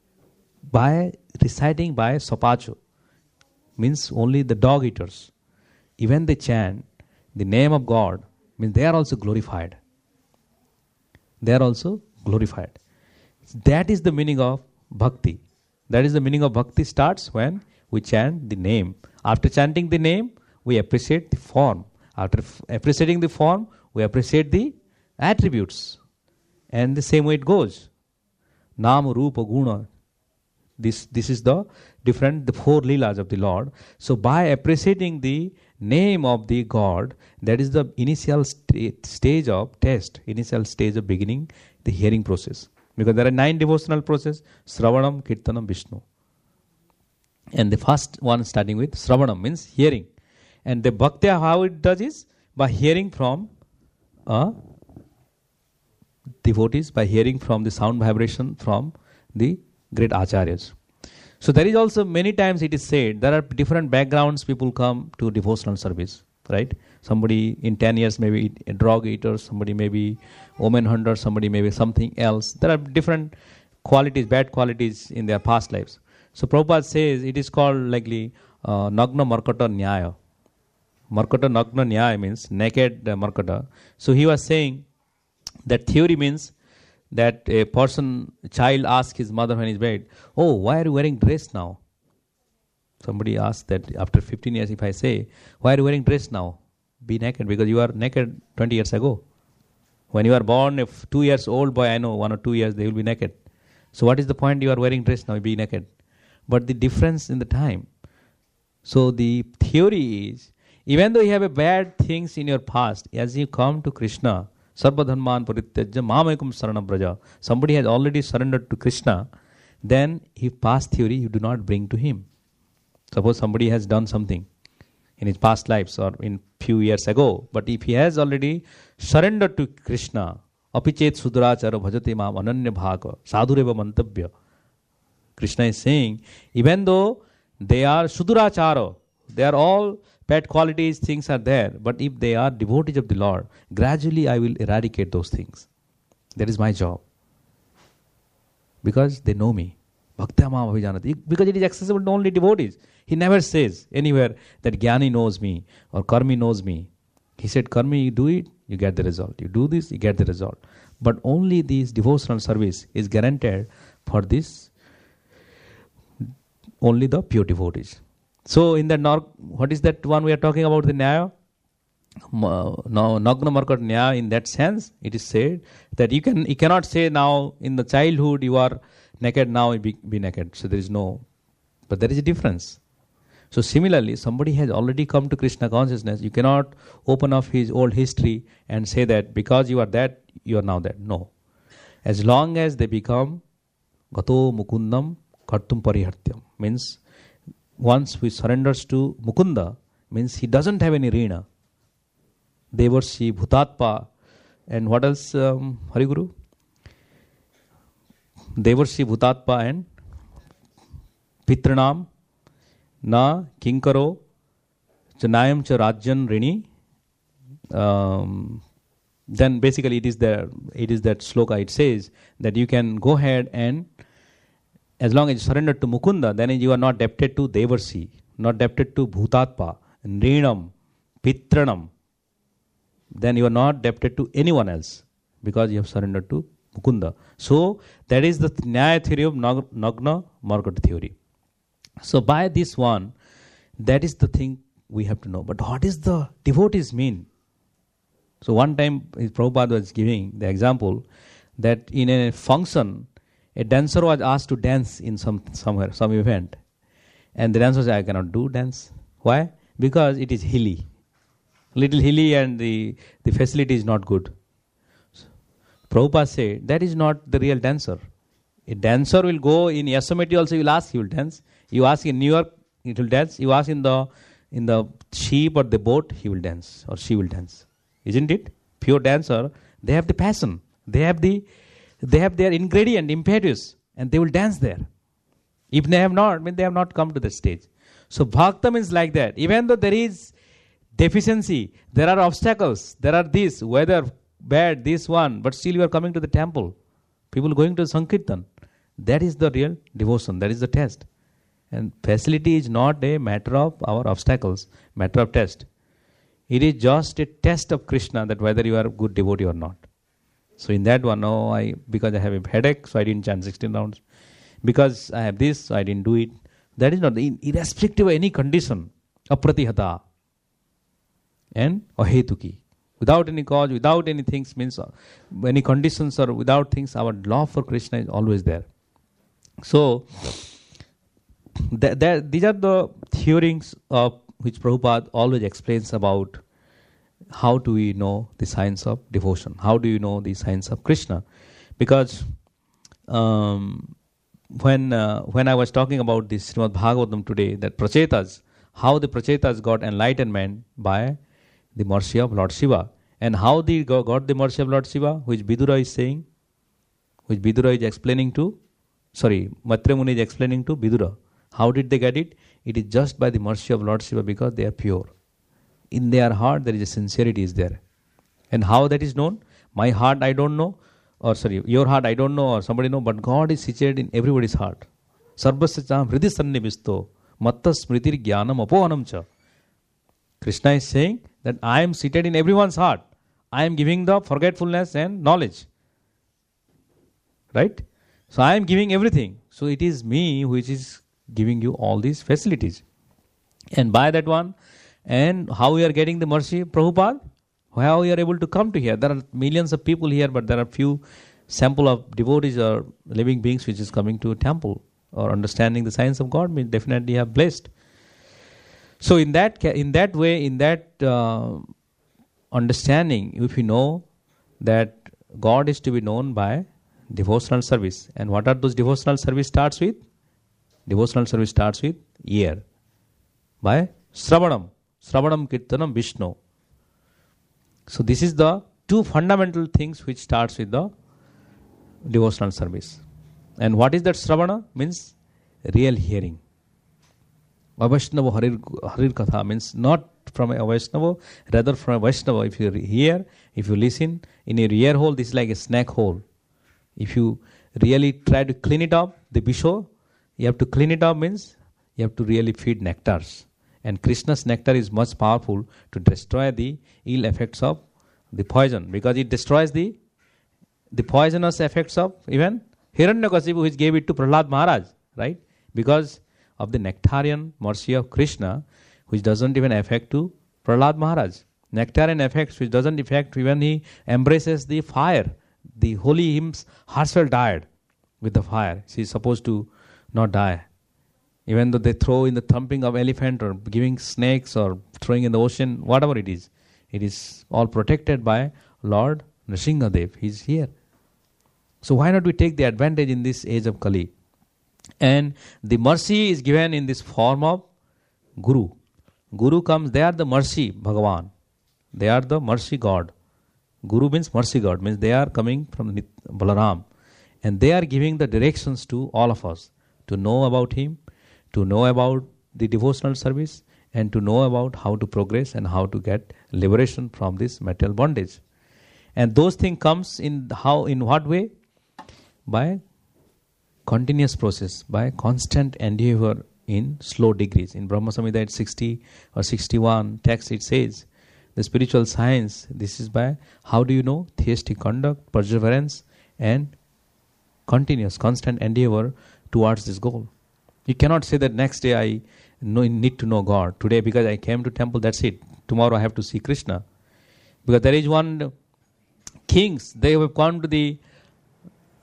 By reciting by Sopachu. Means only the dog eaters. Even they chant the name of God, means they are also glorified. They are also glorified. That is the meaning of bhakti. That is the meaning of bhakti starts when we chant the name. After chanting the name, we appreciate the form. After f- appreciating the form, we appreciate the attributes. And the same way it goes. Nama, Rupa, Guna. This, this is the different, the four leelas of the Lord. So by appreciating the name of the God, that is the initial st- stage of test, initial stage of beginning the hearing process. Because there are nine devotional processes, Sravanam, Kirtanam, Vishnu. And the first one starting with Sravanam means hearing. And the Bhakti, how it does is by hearing from uh, devotees, by hearing from the sound vibration from the great acharyas. So there is also many times it is said there are different backgrounds people come to devotional service, right? Somebody in ten years maybe a drug eater, somebody maybe woman hunter, somebody maybe something else. There are different qualities, bad qualities in their past lives. So Prabhupada says it is called likely uh, Nagna Markata Nyaya. Markata Nagna Nyaya means naked uh, Markata. So he was saying that theory means that a person, child asks his mother when he's bed, oh, why are you wearing dress now? Somebody asked that after fifteen years, if I say, why are you wearing dress now? Be naked, because you are naked twenty years ago. When you are born, if two years old boy, I know one or two years, they will be naked. So what is the point you are wearing dress now, be naked? But the difference in the time. So the theory is, even though you have a bad things in your past, as you come to Krishna, Sarva dharman parityajya mamaekam saranam braja. Somebody has already surrendered to Krishna, then his past theory you do not bring to him. Suppose somebody has done something in his past lives or in few years ago, but if he has already surrendered to Krishna, apichet sudrachara bhajate mam ananya bhaka sadhureva mantabhya. Krishna is saying, even though they are sudurachara, they are all bad qualities, things are there, but if they are devotees of the Lord, gradually I will eradicate those things. That is my job. Because they know me. Bhaktyama abhijanati. Because it is accessible to only devotees. He never says anywhere that Jnani knows me or Karmi knows me. He said, Karmi, you do it, you get the result. You do this, you get the result. But only this devotional service is guaranteed for this, only the pure devotees. So in the Nor- what is that one we are talking about, the Nyaya? No, Nagna Markat Nyaya, in that sense, it is said that you can you cannot say now in the childhood you are naked, now you be, be naked. So there is no, but there is a difference. So similarly, somebody has already come to Krishna consciousness, you cannot open up his old history and say that because you are that, you are now that. No. As long as they become Gato Mukundam Kartum Parihartyam, means once we surrenders to Mukunda, means he doesn't have any Rina. Devarshi, Bhutatpa, and what else, um, Hariguru? Devarshi, Bhutatpa, and Pitranam, Na, Kinkaro, Chanayam cha Rajyan Rini. Um, then basically it is there, it is that sloka, it says that you can go ahead and as long as you surrender to Mukunda, then you are not debted to Devarsi, not debted to Bhutatpa, Nrinam, Pitranam. Then you are not debted to anyone else because you have surrendered to Mukunda. So that is the Nyaya theory of Nagna Markat theory. So by this one, that is the thing we have to know. But what is the devotees mean? So one time Prabhupada was giving the example, that in a function, a dancer was asked to dance in some somewhere, some event. And the dancer said, I cannot do dance. Why? Because it is hilly. Little hilly and the, the facility is not good. So, Prabhupada said, that is not the real dancer. A dancer will go in Yosemite also, you will ask, he will dance. You ask in New York, it will dance. You ask in the in the ship or the boat, he will dance or she will dance. Isn't it? Pure dancer, they have the passion. They have the they have their ingredient, impetus, and they will dance there. If they have not, I mean they have not come to the stage. So bhakta means like that. Even though there is deficiency, there are obstacles, there are this, weather bad, this one, but still you are coming to the temple. People going to Sankirtan. That is the real devotion. That is the test. And facility is not a matter of our obstacles, matter of test. It is just a test of Krishna that whether you are a good devotee or not. So in that one, no, I because I have a headache, so I didn't chant sixteen rounds. Because I have this, so I didn't do it. That is not, irrespective of any condition, apratihata and ahetuki. Without any cause, without any things, means uh, any conditions or without things, our love for Krishna is always there. So, th- th- these are the theories of which Prabhupada always explains about how do we know the science of devotion? How do you know the science of Krishna? Because um, when uh, when I was talking about this Srimad Bhagavatam today, that Prachetas, how the Prachetas got enlightenment by the mercy of Lord Shiva. And how they got the mercy of Lord Shiva, which Vidura is saying, which Vidura is explaining to, sorry, Maitre Muni is explaining to Vidura. How did they get it? It is just by the mercy of Lord Shiva because they are pure. In their heart there is a sincerity is there. And how that is known? My heart I don't know, or sorry, your heart I don't know, or somebody know, but God is situated in everybody's heart. Sarvasya hridi sannivisto matta smritir jnanam apohanam cha. Krishna is saying that I am seated in everyone's heart. I am giving the forgetfulness and knowledge. Right? So I am giving everything. So it is me which is giving you all these facilities. And by that one, and how we are getting the mercy, Prabhupada, how we are able to come to here. There are millions of people here, but there are few sample of devotees or living beings which is coming to a temple or understanding the science of God. We definitely have blessed. So in that in that way, in that uh, understanding, if you know that God is to be known by devotional service. And what are those devotional service starts with? Devotional service starts with ear. By Sravanam. Sravanam Kirtanam Vishnu. So this is the two fundamental things which starts with the devotional service. And what is that Sravana? Means real hearing. Vaishnava Harir, Harir Katha means not from a Vaishnava, rather from a Vaishnava. If you hear, if you listen, in your ear hole, this is like a snack hole. If you really try to clean it up, the Bisho, you have to clean it up means you have to really feed nectars. And Krishna's nectar is much powerful to destroy the ill effects of the poison, because it destroys the the poisonous effects of even Hiranyakasipu, which gave it to Prahlad Maharaj, right? Because of the nectarian mercy of Krishna, which doesn't even affect to Prahlad Maharaj. Nectarian effects which doesn't affect even he embraces the fire. The holy hymns herself died with the fire. She is supposed to not die. Even though they throw in the thumping of elephant or giving snakes or throwing in the ocean, whatever it is, it is all protected by Lord Nrsimhadev. He is here. So why not we take the advantage in this age of Kali? And the mercy is given in this form of Guru. Guru comes, they are the mercy Bhagavan. They are the mercy God. Guru means mercy God, means they are coming from Balaram. And they are giving the directions to all of us to know about Him, to know about the devotional service, and to know about how to progress and how to get liberation from this material bondage. And those things comes in how, in what way? By continuous process, by constant endeavor in slow degrees. In Brahma Samhita at sixty or sixty-one text it says, the spiritual science, this is by how do you know? Theistic conduct, perseverance, and continuous, constant endeavor towards this goal. You cannot say that next day I know, need to know God. Today because I came to temple, that's it. Tomorrow I have to see Krishna. Because there is one kings, they have come to the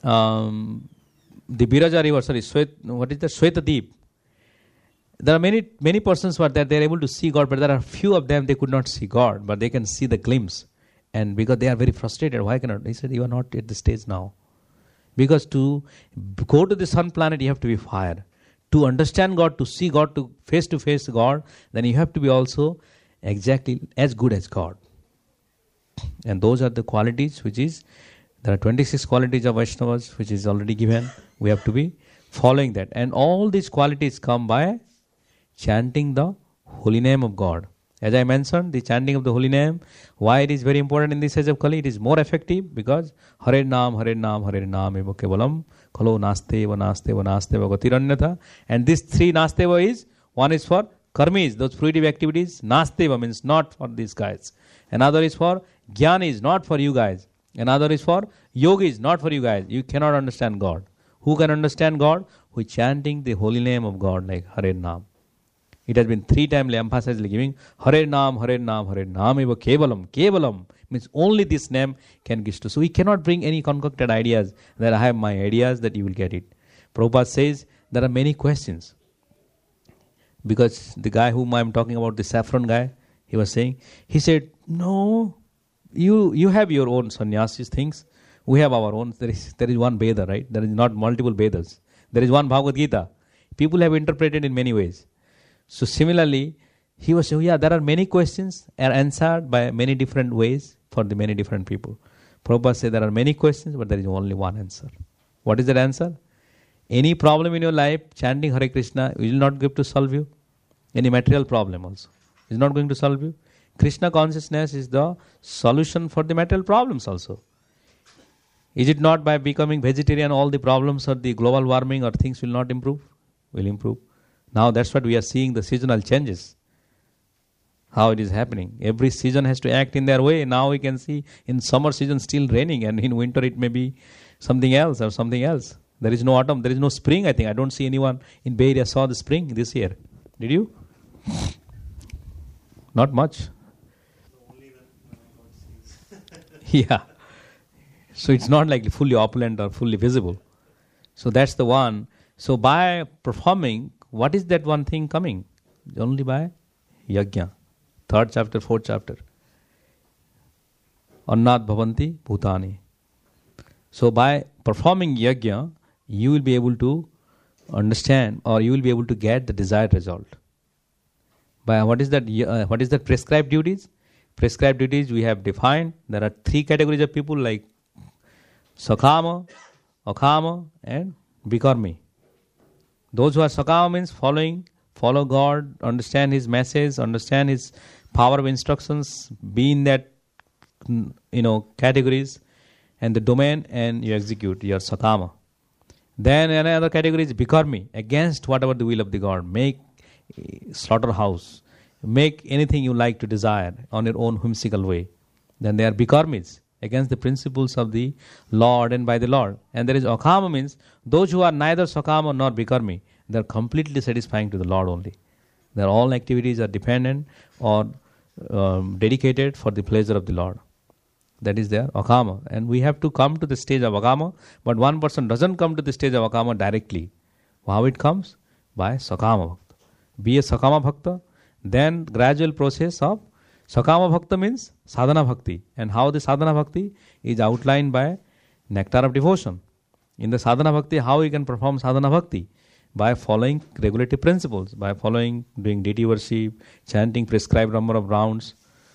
um, the Biraja river, sorry, Swet, what is the Swetadeep. There are many many persons who are there, they are able to see God, but there are few of them, they could not see God, but they can see the glimpse. And because they are very frustrated, why cannot? He said, you are not at the stage now. Because to go to the sun planet, you have to be fire. To understand God, to see God, to face to face God, then you have to be also exactly as good as God. And those are the qualities which is, there are twenty-six qualities of Vaishnavas which is already given. We have to be following that. And all these qualities come by chanting the holy name of God. As I mentioned, the chanting of the holy name, why it is very important in this age of Kali, it is more effective because Hare Naam, Hare Naam, Hare Naam eva kevalam, khalo nasteva, nasteva, nasteva gatiranyatha. And these three nasteva is, one is for karmis, those fruitive activities. Nasteva means not for these guys. Another is for jnanis, not for you guys. Another is for yogis, not for you guys. You cannot understand God. Who can understand God? Who is chanting the holy name of God like Hare Naam. It has been three times emphasized giving Hare Naam, Hare Naam, Hare Naam eva kevalam. Kevalam means only this name can give to. So we cannot bring any concocted ideas that I have my ideas that you will get it. Prabhupada says there are many questions. Because the guy whom I am talking about, the saffron guy, he was saying, he said, no, you you have your own sannyasis things. We have our own. There is there is one Veda, right? There is not multiple Vedas. There is one Bhagavad Gita. People have interpreted in many ways. So similarly, he was saying, yeah, there are many questions are answered by many different ways for the many different people. Prabhupada said there are many questions, but there is only one answer. What is that answer? Any problem in your life, chanting Hare Krishna will not give to solve you. Any material problem also is not going to solve you. Krishna consciousness is the solution for the material problems also. Is it not by becoming vegetarian all the problems or the global warming or things will not improve? Will improve. Now that's what we are seeing, the seasonal changes. How it is happening. Every season has to act in their way. Now we can see in summer season still raining and in winter it may be something else or something else. There is no autumn, there is no spring, I think. I don't see anyone in Bay Area saw the spring this year. Did you? Not much. Only when God sees. Yeah. So it's not like fully opulent or fully visible. So that's the one. So by performing, what is that one thing coming? Only by yajna. Third chapter, fourth chapter. Annat bhavanti bhutani. So by performing yajna, you will be able to understand or you will be able to get the desired result. By what is that? Uh, what is that prescribed duties? Prescribed duties we have defined. There are three categories of people like Sakama, Akama and Bikarmi. Those who are Sakama means following, follow God, understand His message, understand His power of instructions, be in that, you know, categories and the domain and you execute, you are Sakama. Then another category is Bikarmi, against whatever the will of the God. Make slaughterhouse, make anything you like to desire on your own whimsical way. Then they are Bikarmis, against the principles of the Lord and by the Lord. And there is Akama means those who are neither Sakama nor Bikarmi, they are completely satisfying to the Lord only. Their all activities are dependent or um, dedicated for the pleasure of the Lord. That is their Akama. And we have to come to the stage of Akama, but one person doesn't come to the stage of Akama directly. How it comes? By Sakama Bhakta. Be a Sakama Bhakta, then gradual process of Sakama Bhakta means Sadhana Bhakti. And how the Sadhana Bhakti is outlined by Nectar of Devotion. In the Sadhana Bhakti, how you can perform Sadhana Bhakti? By following regulative principles, by following, doing deity worship, chanting prescribed number of rounds,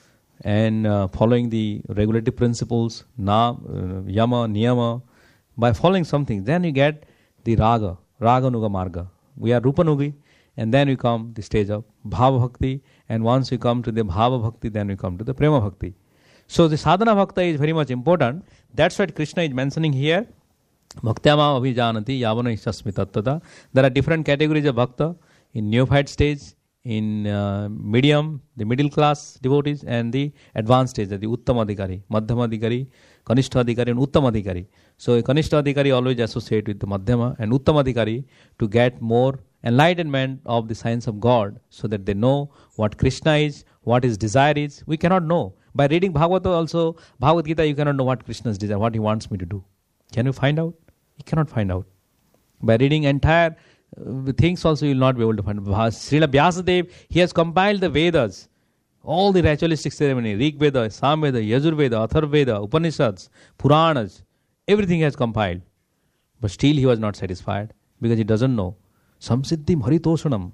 and uh, following the regulative principles, na, uh, yama, niyama, by following something, then you get the raga, raga nuga marga. We are rupa nugi, and then we come the stage of bhava bhakti, and once we come to the bhava bhakti, then we come to the prema bhakti. So the sadhana bhakta is very much important. That's what Krishna is mentioning here. Bhaktyama abhijanati yavana ishasmi tattvata. There are different categories of bhakta in neophyte stage, in uh, medium, the middle class devotees, and the advanced stage, the Uttama Adhikari, Madhyama Adhikari, Kanishta Adhikari, and Uttama Adhikari. So a Kanishta Adhikari always associate with the Madhyama and Uttama Adhikari to get more enlightenment of the science of God, so that they know what Krishna is, what his desire is. We cannot know. By reading Bhagavata also, Bhagavad Gita, you cannot know what Krishna's desire, what he wants me to do. Can you find out? You cannot find out. By reading entire uh, things also you will not be able to find. Srila Vyasadeva, he has compiled the Vedas, all the ritualistic ceremony, Rig Veda, Sam Veda, Yajur Veda, Athar Veda, Upanishads, Puranas, everything he has compiled. But still he was not satisfied because he doesn't know. Samsiddhim Haritoshanam.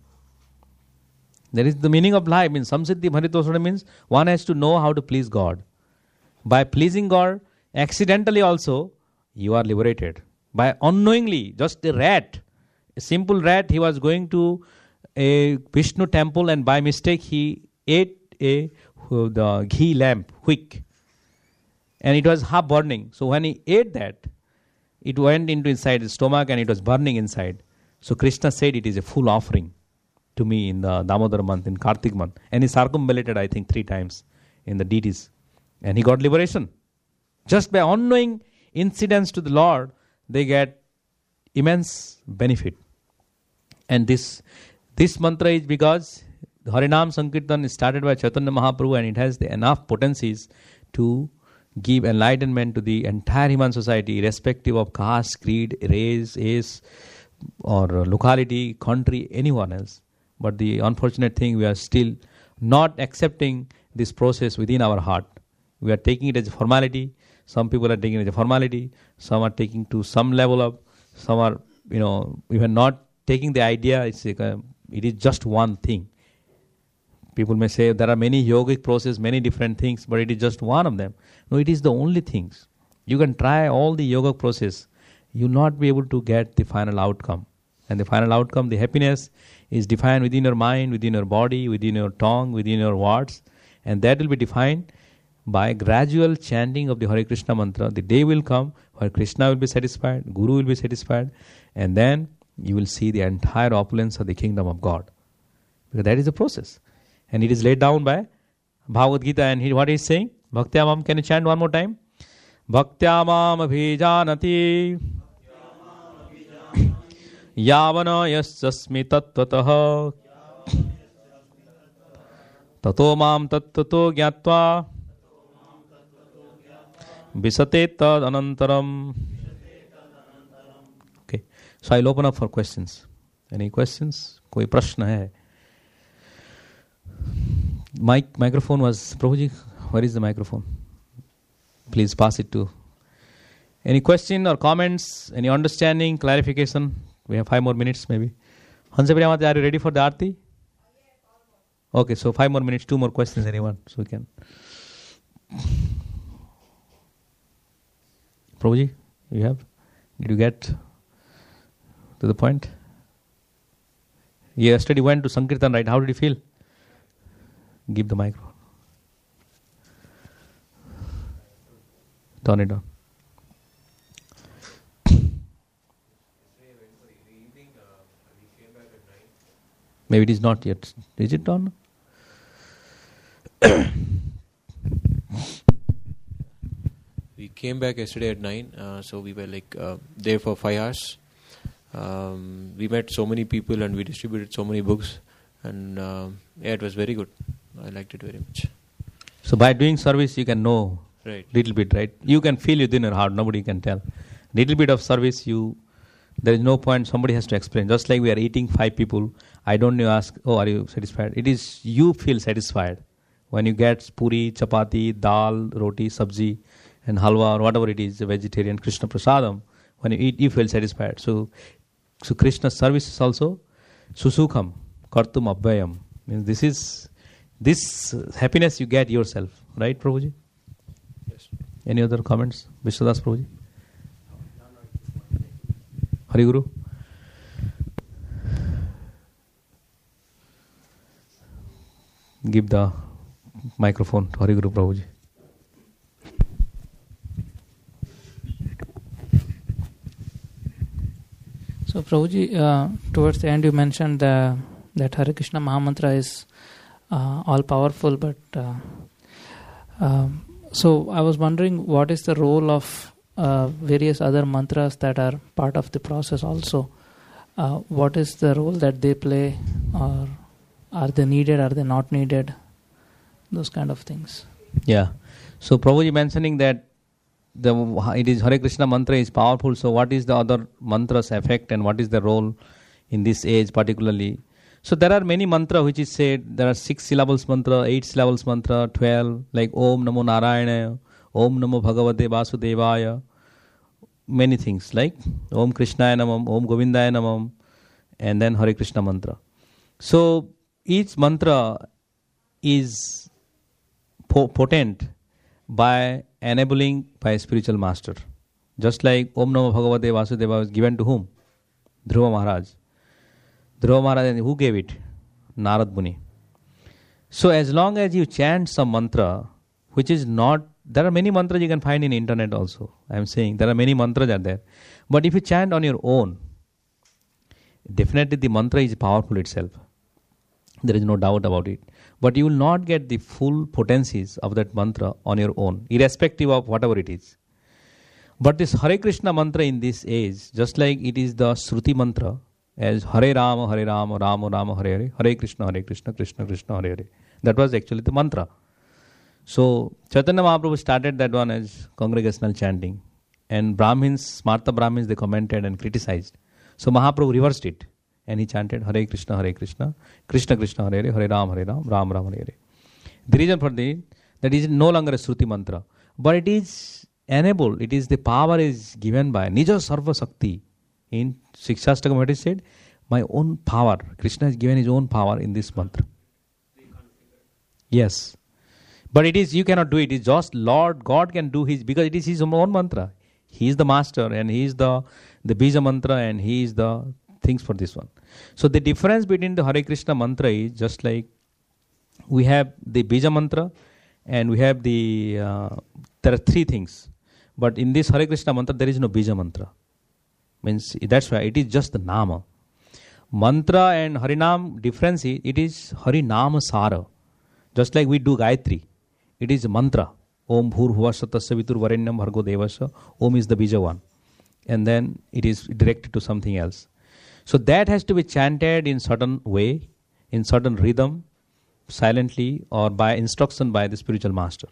That is the meaning of life. Means Samsiddhim Haritoshanam means one has to know how to please God. By pleasing God, accidentally also, you are liberated. By unknowingly, just a rat, a simple rat, he was going to a Vishnu temple and by mistake he ate a uh, the ghee lamp, wick. And it was half burning. So when he ate that, it went into inside his stomach and it was burning inside. So Krishna said it is a full offering to me in the Damodar month, in Kartik month. And he circumambulated, I think, three times in the deities. And he got liberation. Just by unknowing incidents to the Lord, they get immense benefit. And this this mantra is because the Harinam Sankirtan is started by Chaitanya Mahaprabhu and it has the enough potencies to give enlightenment to the entire human society, irrespective of caste, creed, race, age, or locality, country, anyone else. But the unfortunate thing, we are still not accepting this process within our heart. We are taking it as a formality. Some people are taking it as a formality. Some are taking to some level of, some are, you know, even not taking the idea. It's like a, it is just one thing. People may say there are many yogic processes, many different things, but it is just one of them. No, it is the only things. You can try all the yoga process. You will not be able to get the final outcome. And the final outcome, the happiness, is defined within your mind, within your body, within your tongue, within your words. And that will be defined by gradual chanting of the Hare Krishna mantra. The day will come where Krishna will be satisfied, Guru will be satisfied, and then you will see the entire opulence of the kingdom of God. Because that is the process. And it is laid down by Bhagavad Gita. And he, what he is saying? Bhaktyamam, can you chant one more time? Bhaktyamam abhijanati yavana yasyasmi tattvataha tato mam tattvato gyatva visate tad anantaram. Okay. So I'll open up for questions. Any questions? Koi prashna hai? Mic, microphone was, Prabhuji, where is the microphone? Please pass it to. Any question or comments, any understanding, clarification? We have five more minutes maybe. Hansa Priyamati, are you ready for the Aarti? Okay, so five more minutes, two more questions, anyone? So we can. Prabhuji, you have? Did you get to the point? Yesterday went to Sankirtan, right? How did you feel? Give the microphone. Turn it on. Maybe it is not yet. Is it on? We came back yesterday at nine, uh, so we were like uh, there for five hours. Um, we met so many people and we distributed so many books, and uh, yeah, it was very good. I liked it very much. So by doing service, you can know right. little bit, right? You can feel within your heart. Nobody can tell. Little bit of service, you. There is no point. Somebody has to explain. Just like we are eating five people, I don't need to ask, oh, are you satisfied? It is you feel satisfied when you get puri, chapati, dal, roti, sabji, and halwa or whatever it is, a vegetarian Krishna prasadam. When you eat, you feel satisfied. So, so Krishna's service is also susukham, kartum abhyayam. Means this is this happiness you get yourself, right, Prabhuji? Yes. Any other comments, Vishwadas Prabhuji? Hari Guru. Give the microphone to Hari Guru Prabhuji. So Prabhuji, uh, towards the end you mentioned the, that Hare Krishna Mahamantra is uh, all powerful, but uh, uh, so I was wondering what is the role of uh, various other mantras that are part of the process also. Uh, what is the role that they play, or are they needed, are they not needed? Those kind of things. Yeah. So Prabhuji mentioning that the it is Hare Krishna mantra is powerful. So what is the other mantra's effect and what is the role in this age particularly? So there are many mantra which is said. There are six syllables mantra, eight syllables mantra, twelve, like Om Namo Narayana, Om Namo Bhagavate Vasudevaya. Many things like Om Krishnaya Namam, Om Govindaya Namam, and then Hare Krishna mantra. So each mantra is po- potent by enabling by a spiritual master. Just like Om Namo Bhagavate Vasudevaya was given to whom? Dhruva Maharaj. Dhruva Maharaj, who gave it? Narad Muni. So as long as you chant some mantra, which is not, there are many mantras you can find in internet also. I am saying there are many mantras are there. But if you chant on your own, definitely the mantra is powerful itself. There is no doubt about it. But you will not get the full potencies of that mantra on your own, irrespective of whatever it is. But this Hare Krishna mantra in this age, just like it is the Shruti mantra, as Hare Rama, Hare Rama, Rama Rama, Hare Hare, Hare Krishna, Hare Krishna, Krishna Krishna, Hare Hare. That was actually the mantra. So Chaitanya Mahaprabhu started that one as congregational chanting. And Brahmins, Smarta Brahmins, they commented and criticized. So Mahaprabhu reversed it. And he chanted Hare Krishna, Hare Krishna, Krishna Krishna, Hare Hare, Hare Ram, Hare Ram, Ram Ram, Hare Hare. The reason for this, that is no longer a Shruti mantra. But it is enabled, it is the power is given by Nija Sarva Sakti. In Shikshastakam, what is said? My own power. Krishna has given his own power in this mantra. Yes. But it is, you cannot do it. It is just Lord, God can do his, because it is his own mantra. He is the master and he is the, the Bija mantra and he is the things for this one. So the difference between the Hare Krishna mantra is just like we have the Bija mantra and we have the, uh, there are three things. But in this Hare Krishna mantra, there is no Bija mantra. Means that's why it is just the Nama. Mantra and Harinam difference is, it is Harinama Sara. Just like we do Gayatri. It is mantra. Om Bhur Bhuvasya Tasya Vitur Varenyam Bhargo Devasya. Om is the Bija one. And then it is directed to something else. So that has to be chanted in certain way, in certain rhythm, silently or by instruction by the spiritual master.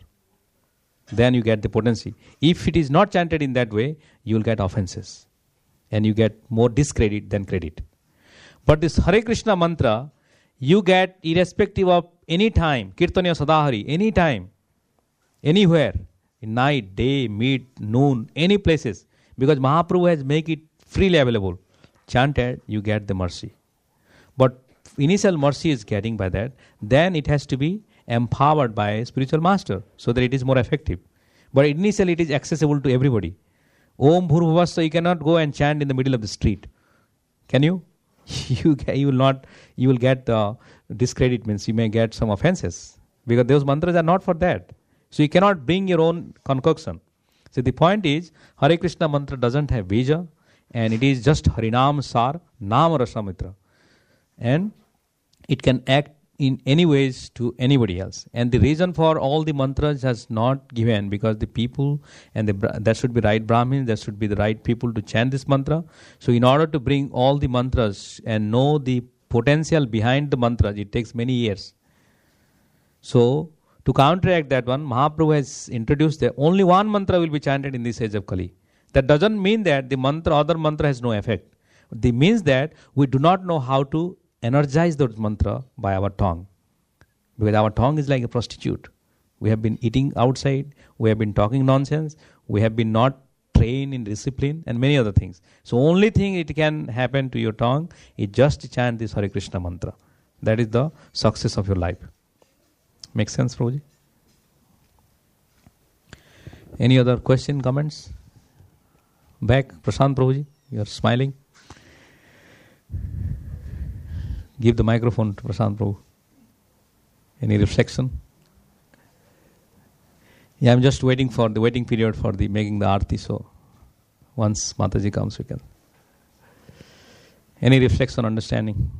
Then you get the potency. If it is not chanted in that way, you will get offenses. And you get more discredit than credit. But this Hare Krishna mantra, you get irrespective of any time, Kirtanya Sadahari, any time, anywhere, in night, day, mid, noon, any places. Because Mahaprabhu has made it freely available. Chanted, you get the mercy. But initial mercy is getting by that. Then it has to be empowered by a spiritual master so that it is more effective. But initially it is accessible to everybody. Om Bhurvavasya, you cannot go and chant in the middle of the street. Can you? you, you will not, you will get the discredit, means you may get some offenses. Because those mantras are not for that. So you cannot bring your own concoction. So the point is, Hare Krishna mantra doesn't have Bija. And it is just Harinam Sar, Nam Rasamitra. And it can act in any ways to anybody else. And the reason for all the mantras has not given, because the people, and the, there should be right Brahmins, there should be the right people to chant this mantra. So in order to bring all the mantras and know the potential behind the mantras, it takes many years. So to counteract that one, Mahaprabhu has introduced that only one mantra will be chanted in this age of Kali. That doesn't mean that the mantra, other mantra has no effect. It means that we do not know how to energize the mantra by our tongue. Because our tongue is like a prostitute. We have been eating outside, we have been talking nonsense, we have been not trained in discipline and many other things. So only thing it can happen to your tongue is just to chant this Hare Krishna mantra. That is the success of your life. Make sense, Prabhuji? Any other question, comments? Back, Prashant Prabhuji, you are smiling. Give the microphone to Prashant Prabhu. Any reflection? Yeah, I'm just waiting for the waiting period for the making the arti. So once Mataji comes, we can. Any reflection, understanding?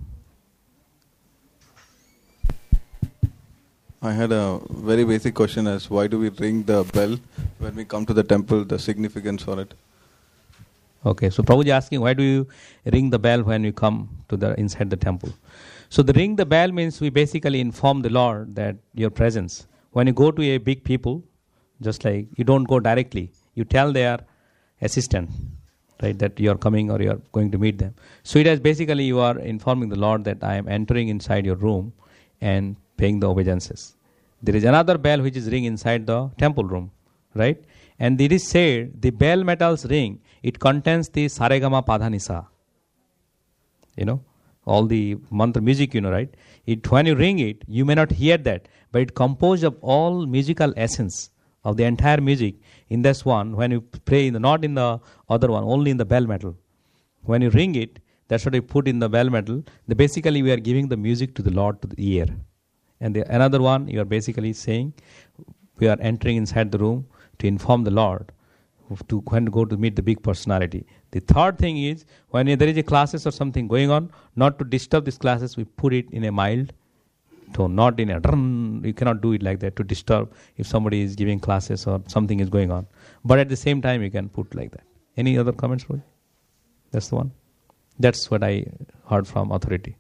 I had a very basic question as why do we ring the bell when we come to the temple, the significance for it? Okay, so Prabhuji asking why do you ring the bell when you come to the inside the temple? So the ring the bell means we basically inform the Lord that your presence. When you go to a big people, Just like you don't go directly. You tell their assistant, right, that you are coming or you are going to meet them. So it is basically you are informing the Lord that I am entering inside your room and paying the obeisances. There is another bell which is ring inside the temple room, right? And it is said the bell metal's ring, it contains the Saregama Padhanisa. You know, all the mantra music, you know, right? It when you ring it, you may not hear that, but it composed of all musical essence of the entire music in this one. When you pray, in the, not in the other one, only in the bell metal. When you ring it, that's what you put in the bell metal. The basically, we are giving the music to the Lord to the ear. And the, another one, you are basically saying, we are entering inside the room to inform the Lord to when to go to meet the big personality. The third thing is, when there is a classes or something going on, not to disturb these classes, we put it in a mild tone, not in a drun. You cannot do it like that to disturb if somebody is giving classes or something is going on. But at the same time, you can put like that. Any other comments, Roji? That's the one. That's what I heard from authority.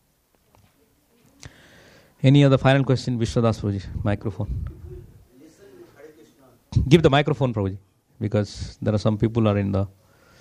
Any other final question, Vishwadas Prabhuji? Microphone. Give the microphone, Prabhuji, because there are some people who are in the...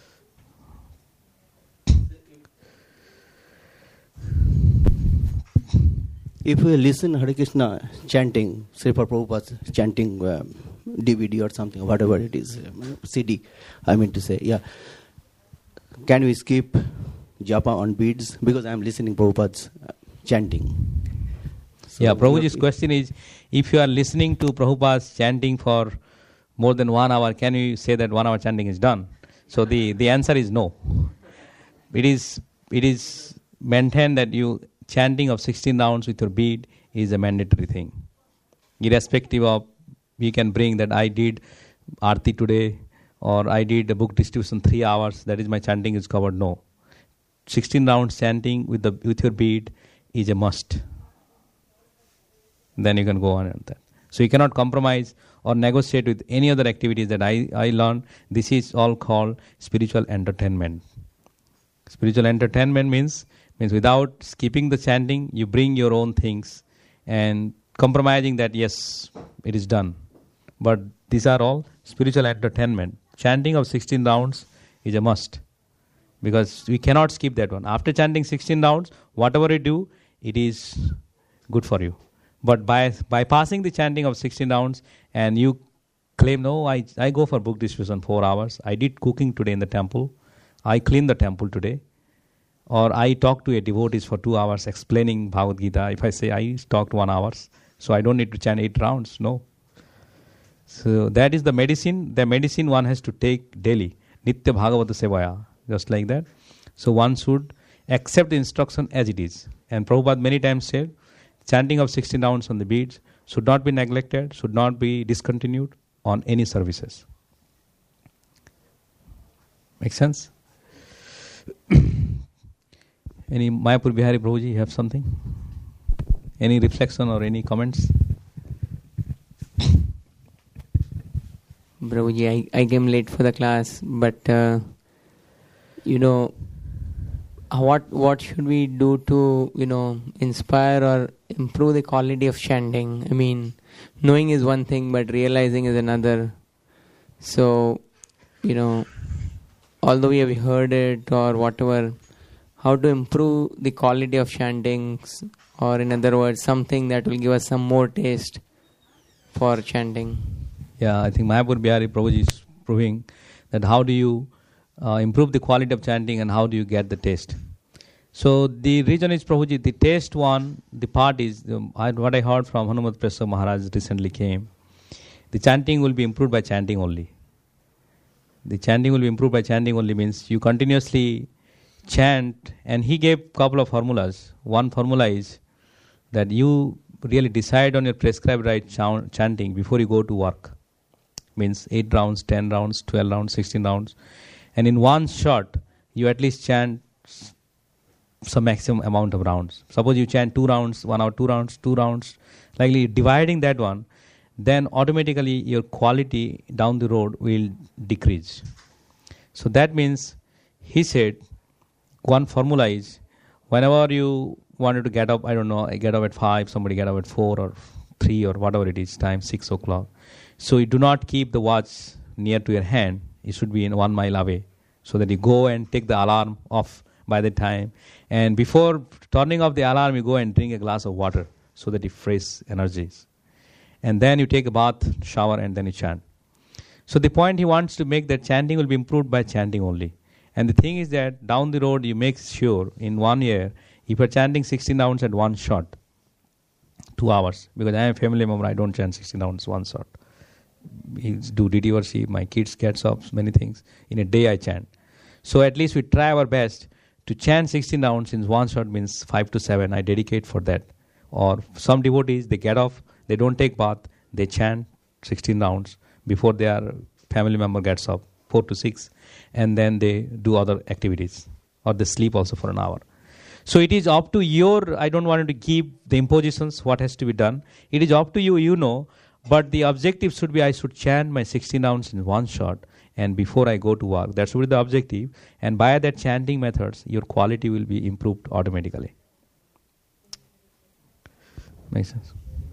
If we listen Hare Krishna chanting, Srila Prabhupada's chanting um, D V D or something, whatever it is, um, C D, I mean to say, yeah. Can we skip japa on beads? Because I am listening Prabhupada's uh, chanting. So yeah, Prabhuji's question is, if you are listening to Prabhupada's chanting for more than one hour, can you say that one hour chanting is done? So the, the answer is no. It is it is maintained that you chanting of sixteen rounds with your bead is a mandatory thing. Irrespective of, you can bring that I did Aarti today or I did the book distribution three hours, that is my chanting is covered. No. sixteen rounds chanting with the with your bead is a must. Then you can go on and that. So you cannot compromise or negotiate with any other activities that I, I learned. This is all called spiritual entertainment. Spiritual entertainment means means without skipping the chanting, you bring your own things and compromising that, yes, it is done. But these are all spiritual entertainment. Chanting of sixteen rounds is a must, because we cannot skip that one. After chanting sixteen rounds, whatever you do, it is good for you. But by bypassing the chanting of sixteen rounds and you claim, no, I, I go for book distribution four hours, I did cooking today in the temple, I cleaned the temple today, or I talked to a devotee for two hours explaining Bhagavad Gita. If I say I talked one hour, so I don't need to chant eight rounds. No. So that is the medicine. The medicine one has to take daily. Nitya Bhagavata Sevaya. Just like that. So one should accept the instruction as it is. And Prabhupada many times said, chanting of sixteen rounds on the beads should not be neglected, should not be discontinued on any services. Make sense? Any Mayapur Bihari Prabhuji, you have something? Any reflection or any comments? Prabhuji, I, I came late for the class, but uh, you know, what what should we do to, you know, inspire or improve the quality of chanting? I mean, knowing is one thing, but realizing is another. So, you know, although we have heard it or whatever, how to improve the quality of chantings, or in other words, something that will give us some more taste for chanting. Yeah, I think Mayapur Bihari Prabhuji is proving that how do you uh, improve the quality of chanting and how do you get the taste. So the reason is, Prabhuji, the taste one, the part is, um, I, what I heard from Hanumat Prasad Maharaj recently came, the chanting will be improved by chanting only. The chanting will be improved by chanting only means you continuously chant, and he gave couple of formulas. One formula is that you really decide on your prescribed right ch- chanting before you go to work. Means eight rounds, ten rounds, twelve rounds, sixteen rounds. And in one shot, you at least chant some maximum amount of rounds. Suppose you chant two rounds, one hour, two rounds, two rounds, likely dividing that one, then automatically your quality down the road will decrease. So that means, he said, one formula is, whenever you wanted to get up, I don't know, I get up at five, somebody get up at four or three or whatever it is, time six o'clock. So you do not keep the watch near to your hand. It should be in one mile away, so that you go and take the alarm off by the time. And before turning off the alarm, you go and drink a glass of water so that you fresh energies. And then you take a bath, shower, and then you chant. So the point he wants to make that chanting will be improved by chanting only. And the thing is that down the road you make sure in one year, if you're chanting sixteen rounds at one shot, two hours, because I am a family member, I don't chant sixteen rounds one shot. We do D T worship, my kids gets up, many things. In a day I chant. So at least we try our best to chant sixteen rounds in one shot means five to seven. I dedicate for that. Or some devotees, they get off, they don't take bath, they chant sixteen rounds before their family member gets up, four to six, and then they do other activities. Or they sleep also for an hour. So it is up to your, I don't want to give the impositions, what has to be done. It is up to you, you know, but the objective should be I should chant my sixteen rounds in one shot and before I go to work. That should be the objective. And by that chanting methods, your quality will be improved automatically. Makes sense?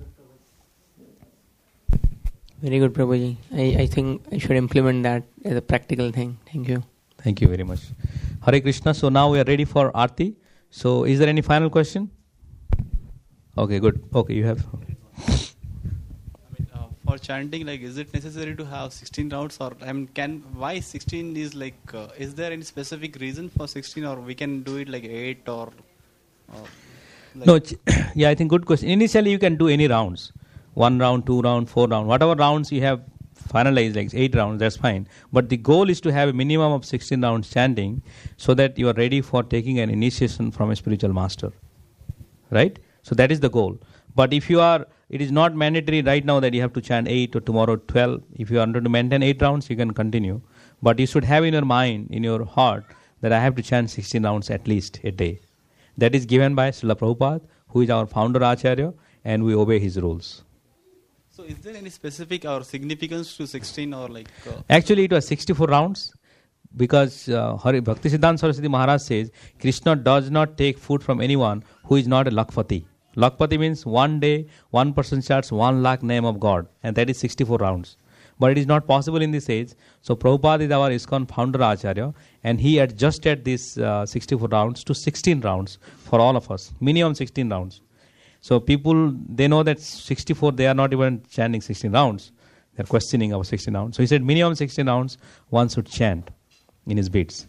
Very good, Prabhuji. I, I think I should implement that as a practical thing. Thank you. Thank you very much. Hare Krishna. So now we are ready for Aarti. So is there any final question? Okay, good. Okay, you have. I mean, uh, for chanting, like, is it necessary to have sixteen rounds, or I mean, can why sixteen is like? Uh, is there any specific reason for sixteen, or we can do it like eight or? or like No, yeah, I think good question. Initially, you can do any rounds, one round, two round, four round, whatever rounds you have finalized, like eight rounds. That's fine. But the goal is to have a minimum of sixteen rounds chanting, so that you are ready for taking an initiation from a spiritual master, right? So that is the goal. But if you are, it is not mandatory right now that you have to chant eight or tomorrow twelve. If you are to maintain eight rounds, you can continue. But you should have in your mind, in your heart, that I have to chant sixteen rounds at least a day. That is given by Srila Prabhupada, who is our founder Acharya, and we obey his rules. So is there any specific or significance to sixteen or like? Uh, Actually, it was sixty-four rounds. Because uh, Hari Bhaktisiddhanta Saraswati Maharaj says, Krishna does not take food from anyone who is not a Lakpati. Lakpati means one day, one person chants one lakh name of God. And that is sixty-four rounds. But it is not possible in this age. So Prabhupada is our ISKCON founder Acharya. And he adjusted these uh, sixty-four rounds to sixteen rounds for all of us. Minimum sixteen rounds. So people, they know that sixty-four, they are not even chanting sixteen rounds. They are questioning our sixteen rounds. So he said minimum sixteen rounds, one should chant in his beats.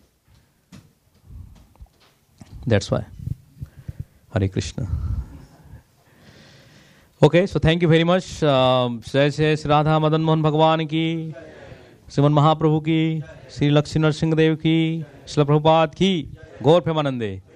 That's why. Hare Krishna. Okay, so thank you very much. Um, Jai Jai Sri Radha Madan Mohan Bhagwan ki, Sriman Mahaprabhu ki, Sri Lakshmi Narasimha Dev ki, Srila Prabhupada ki, Gaur Premanande.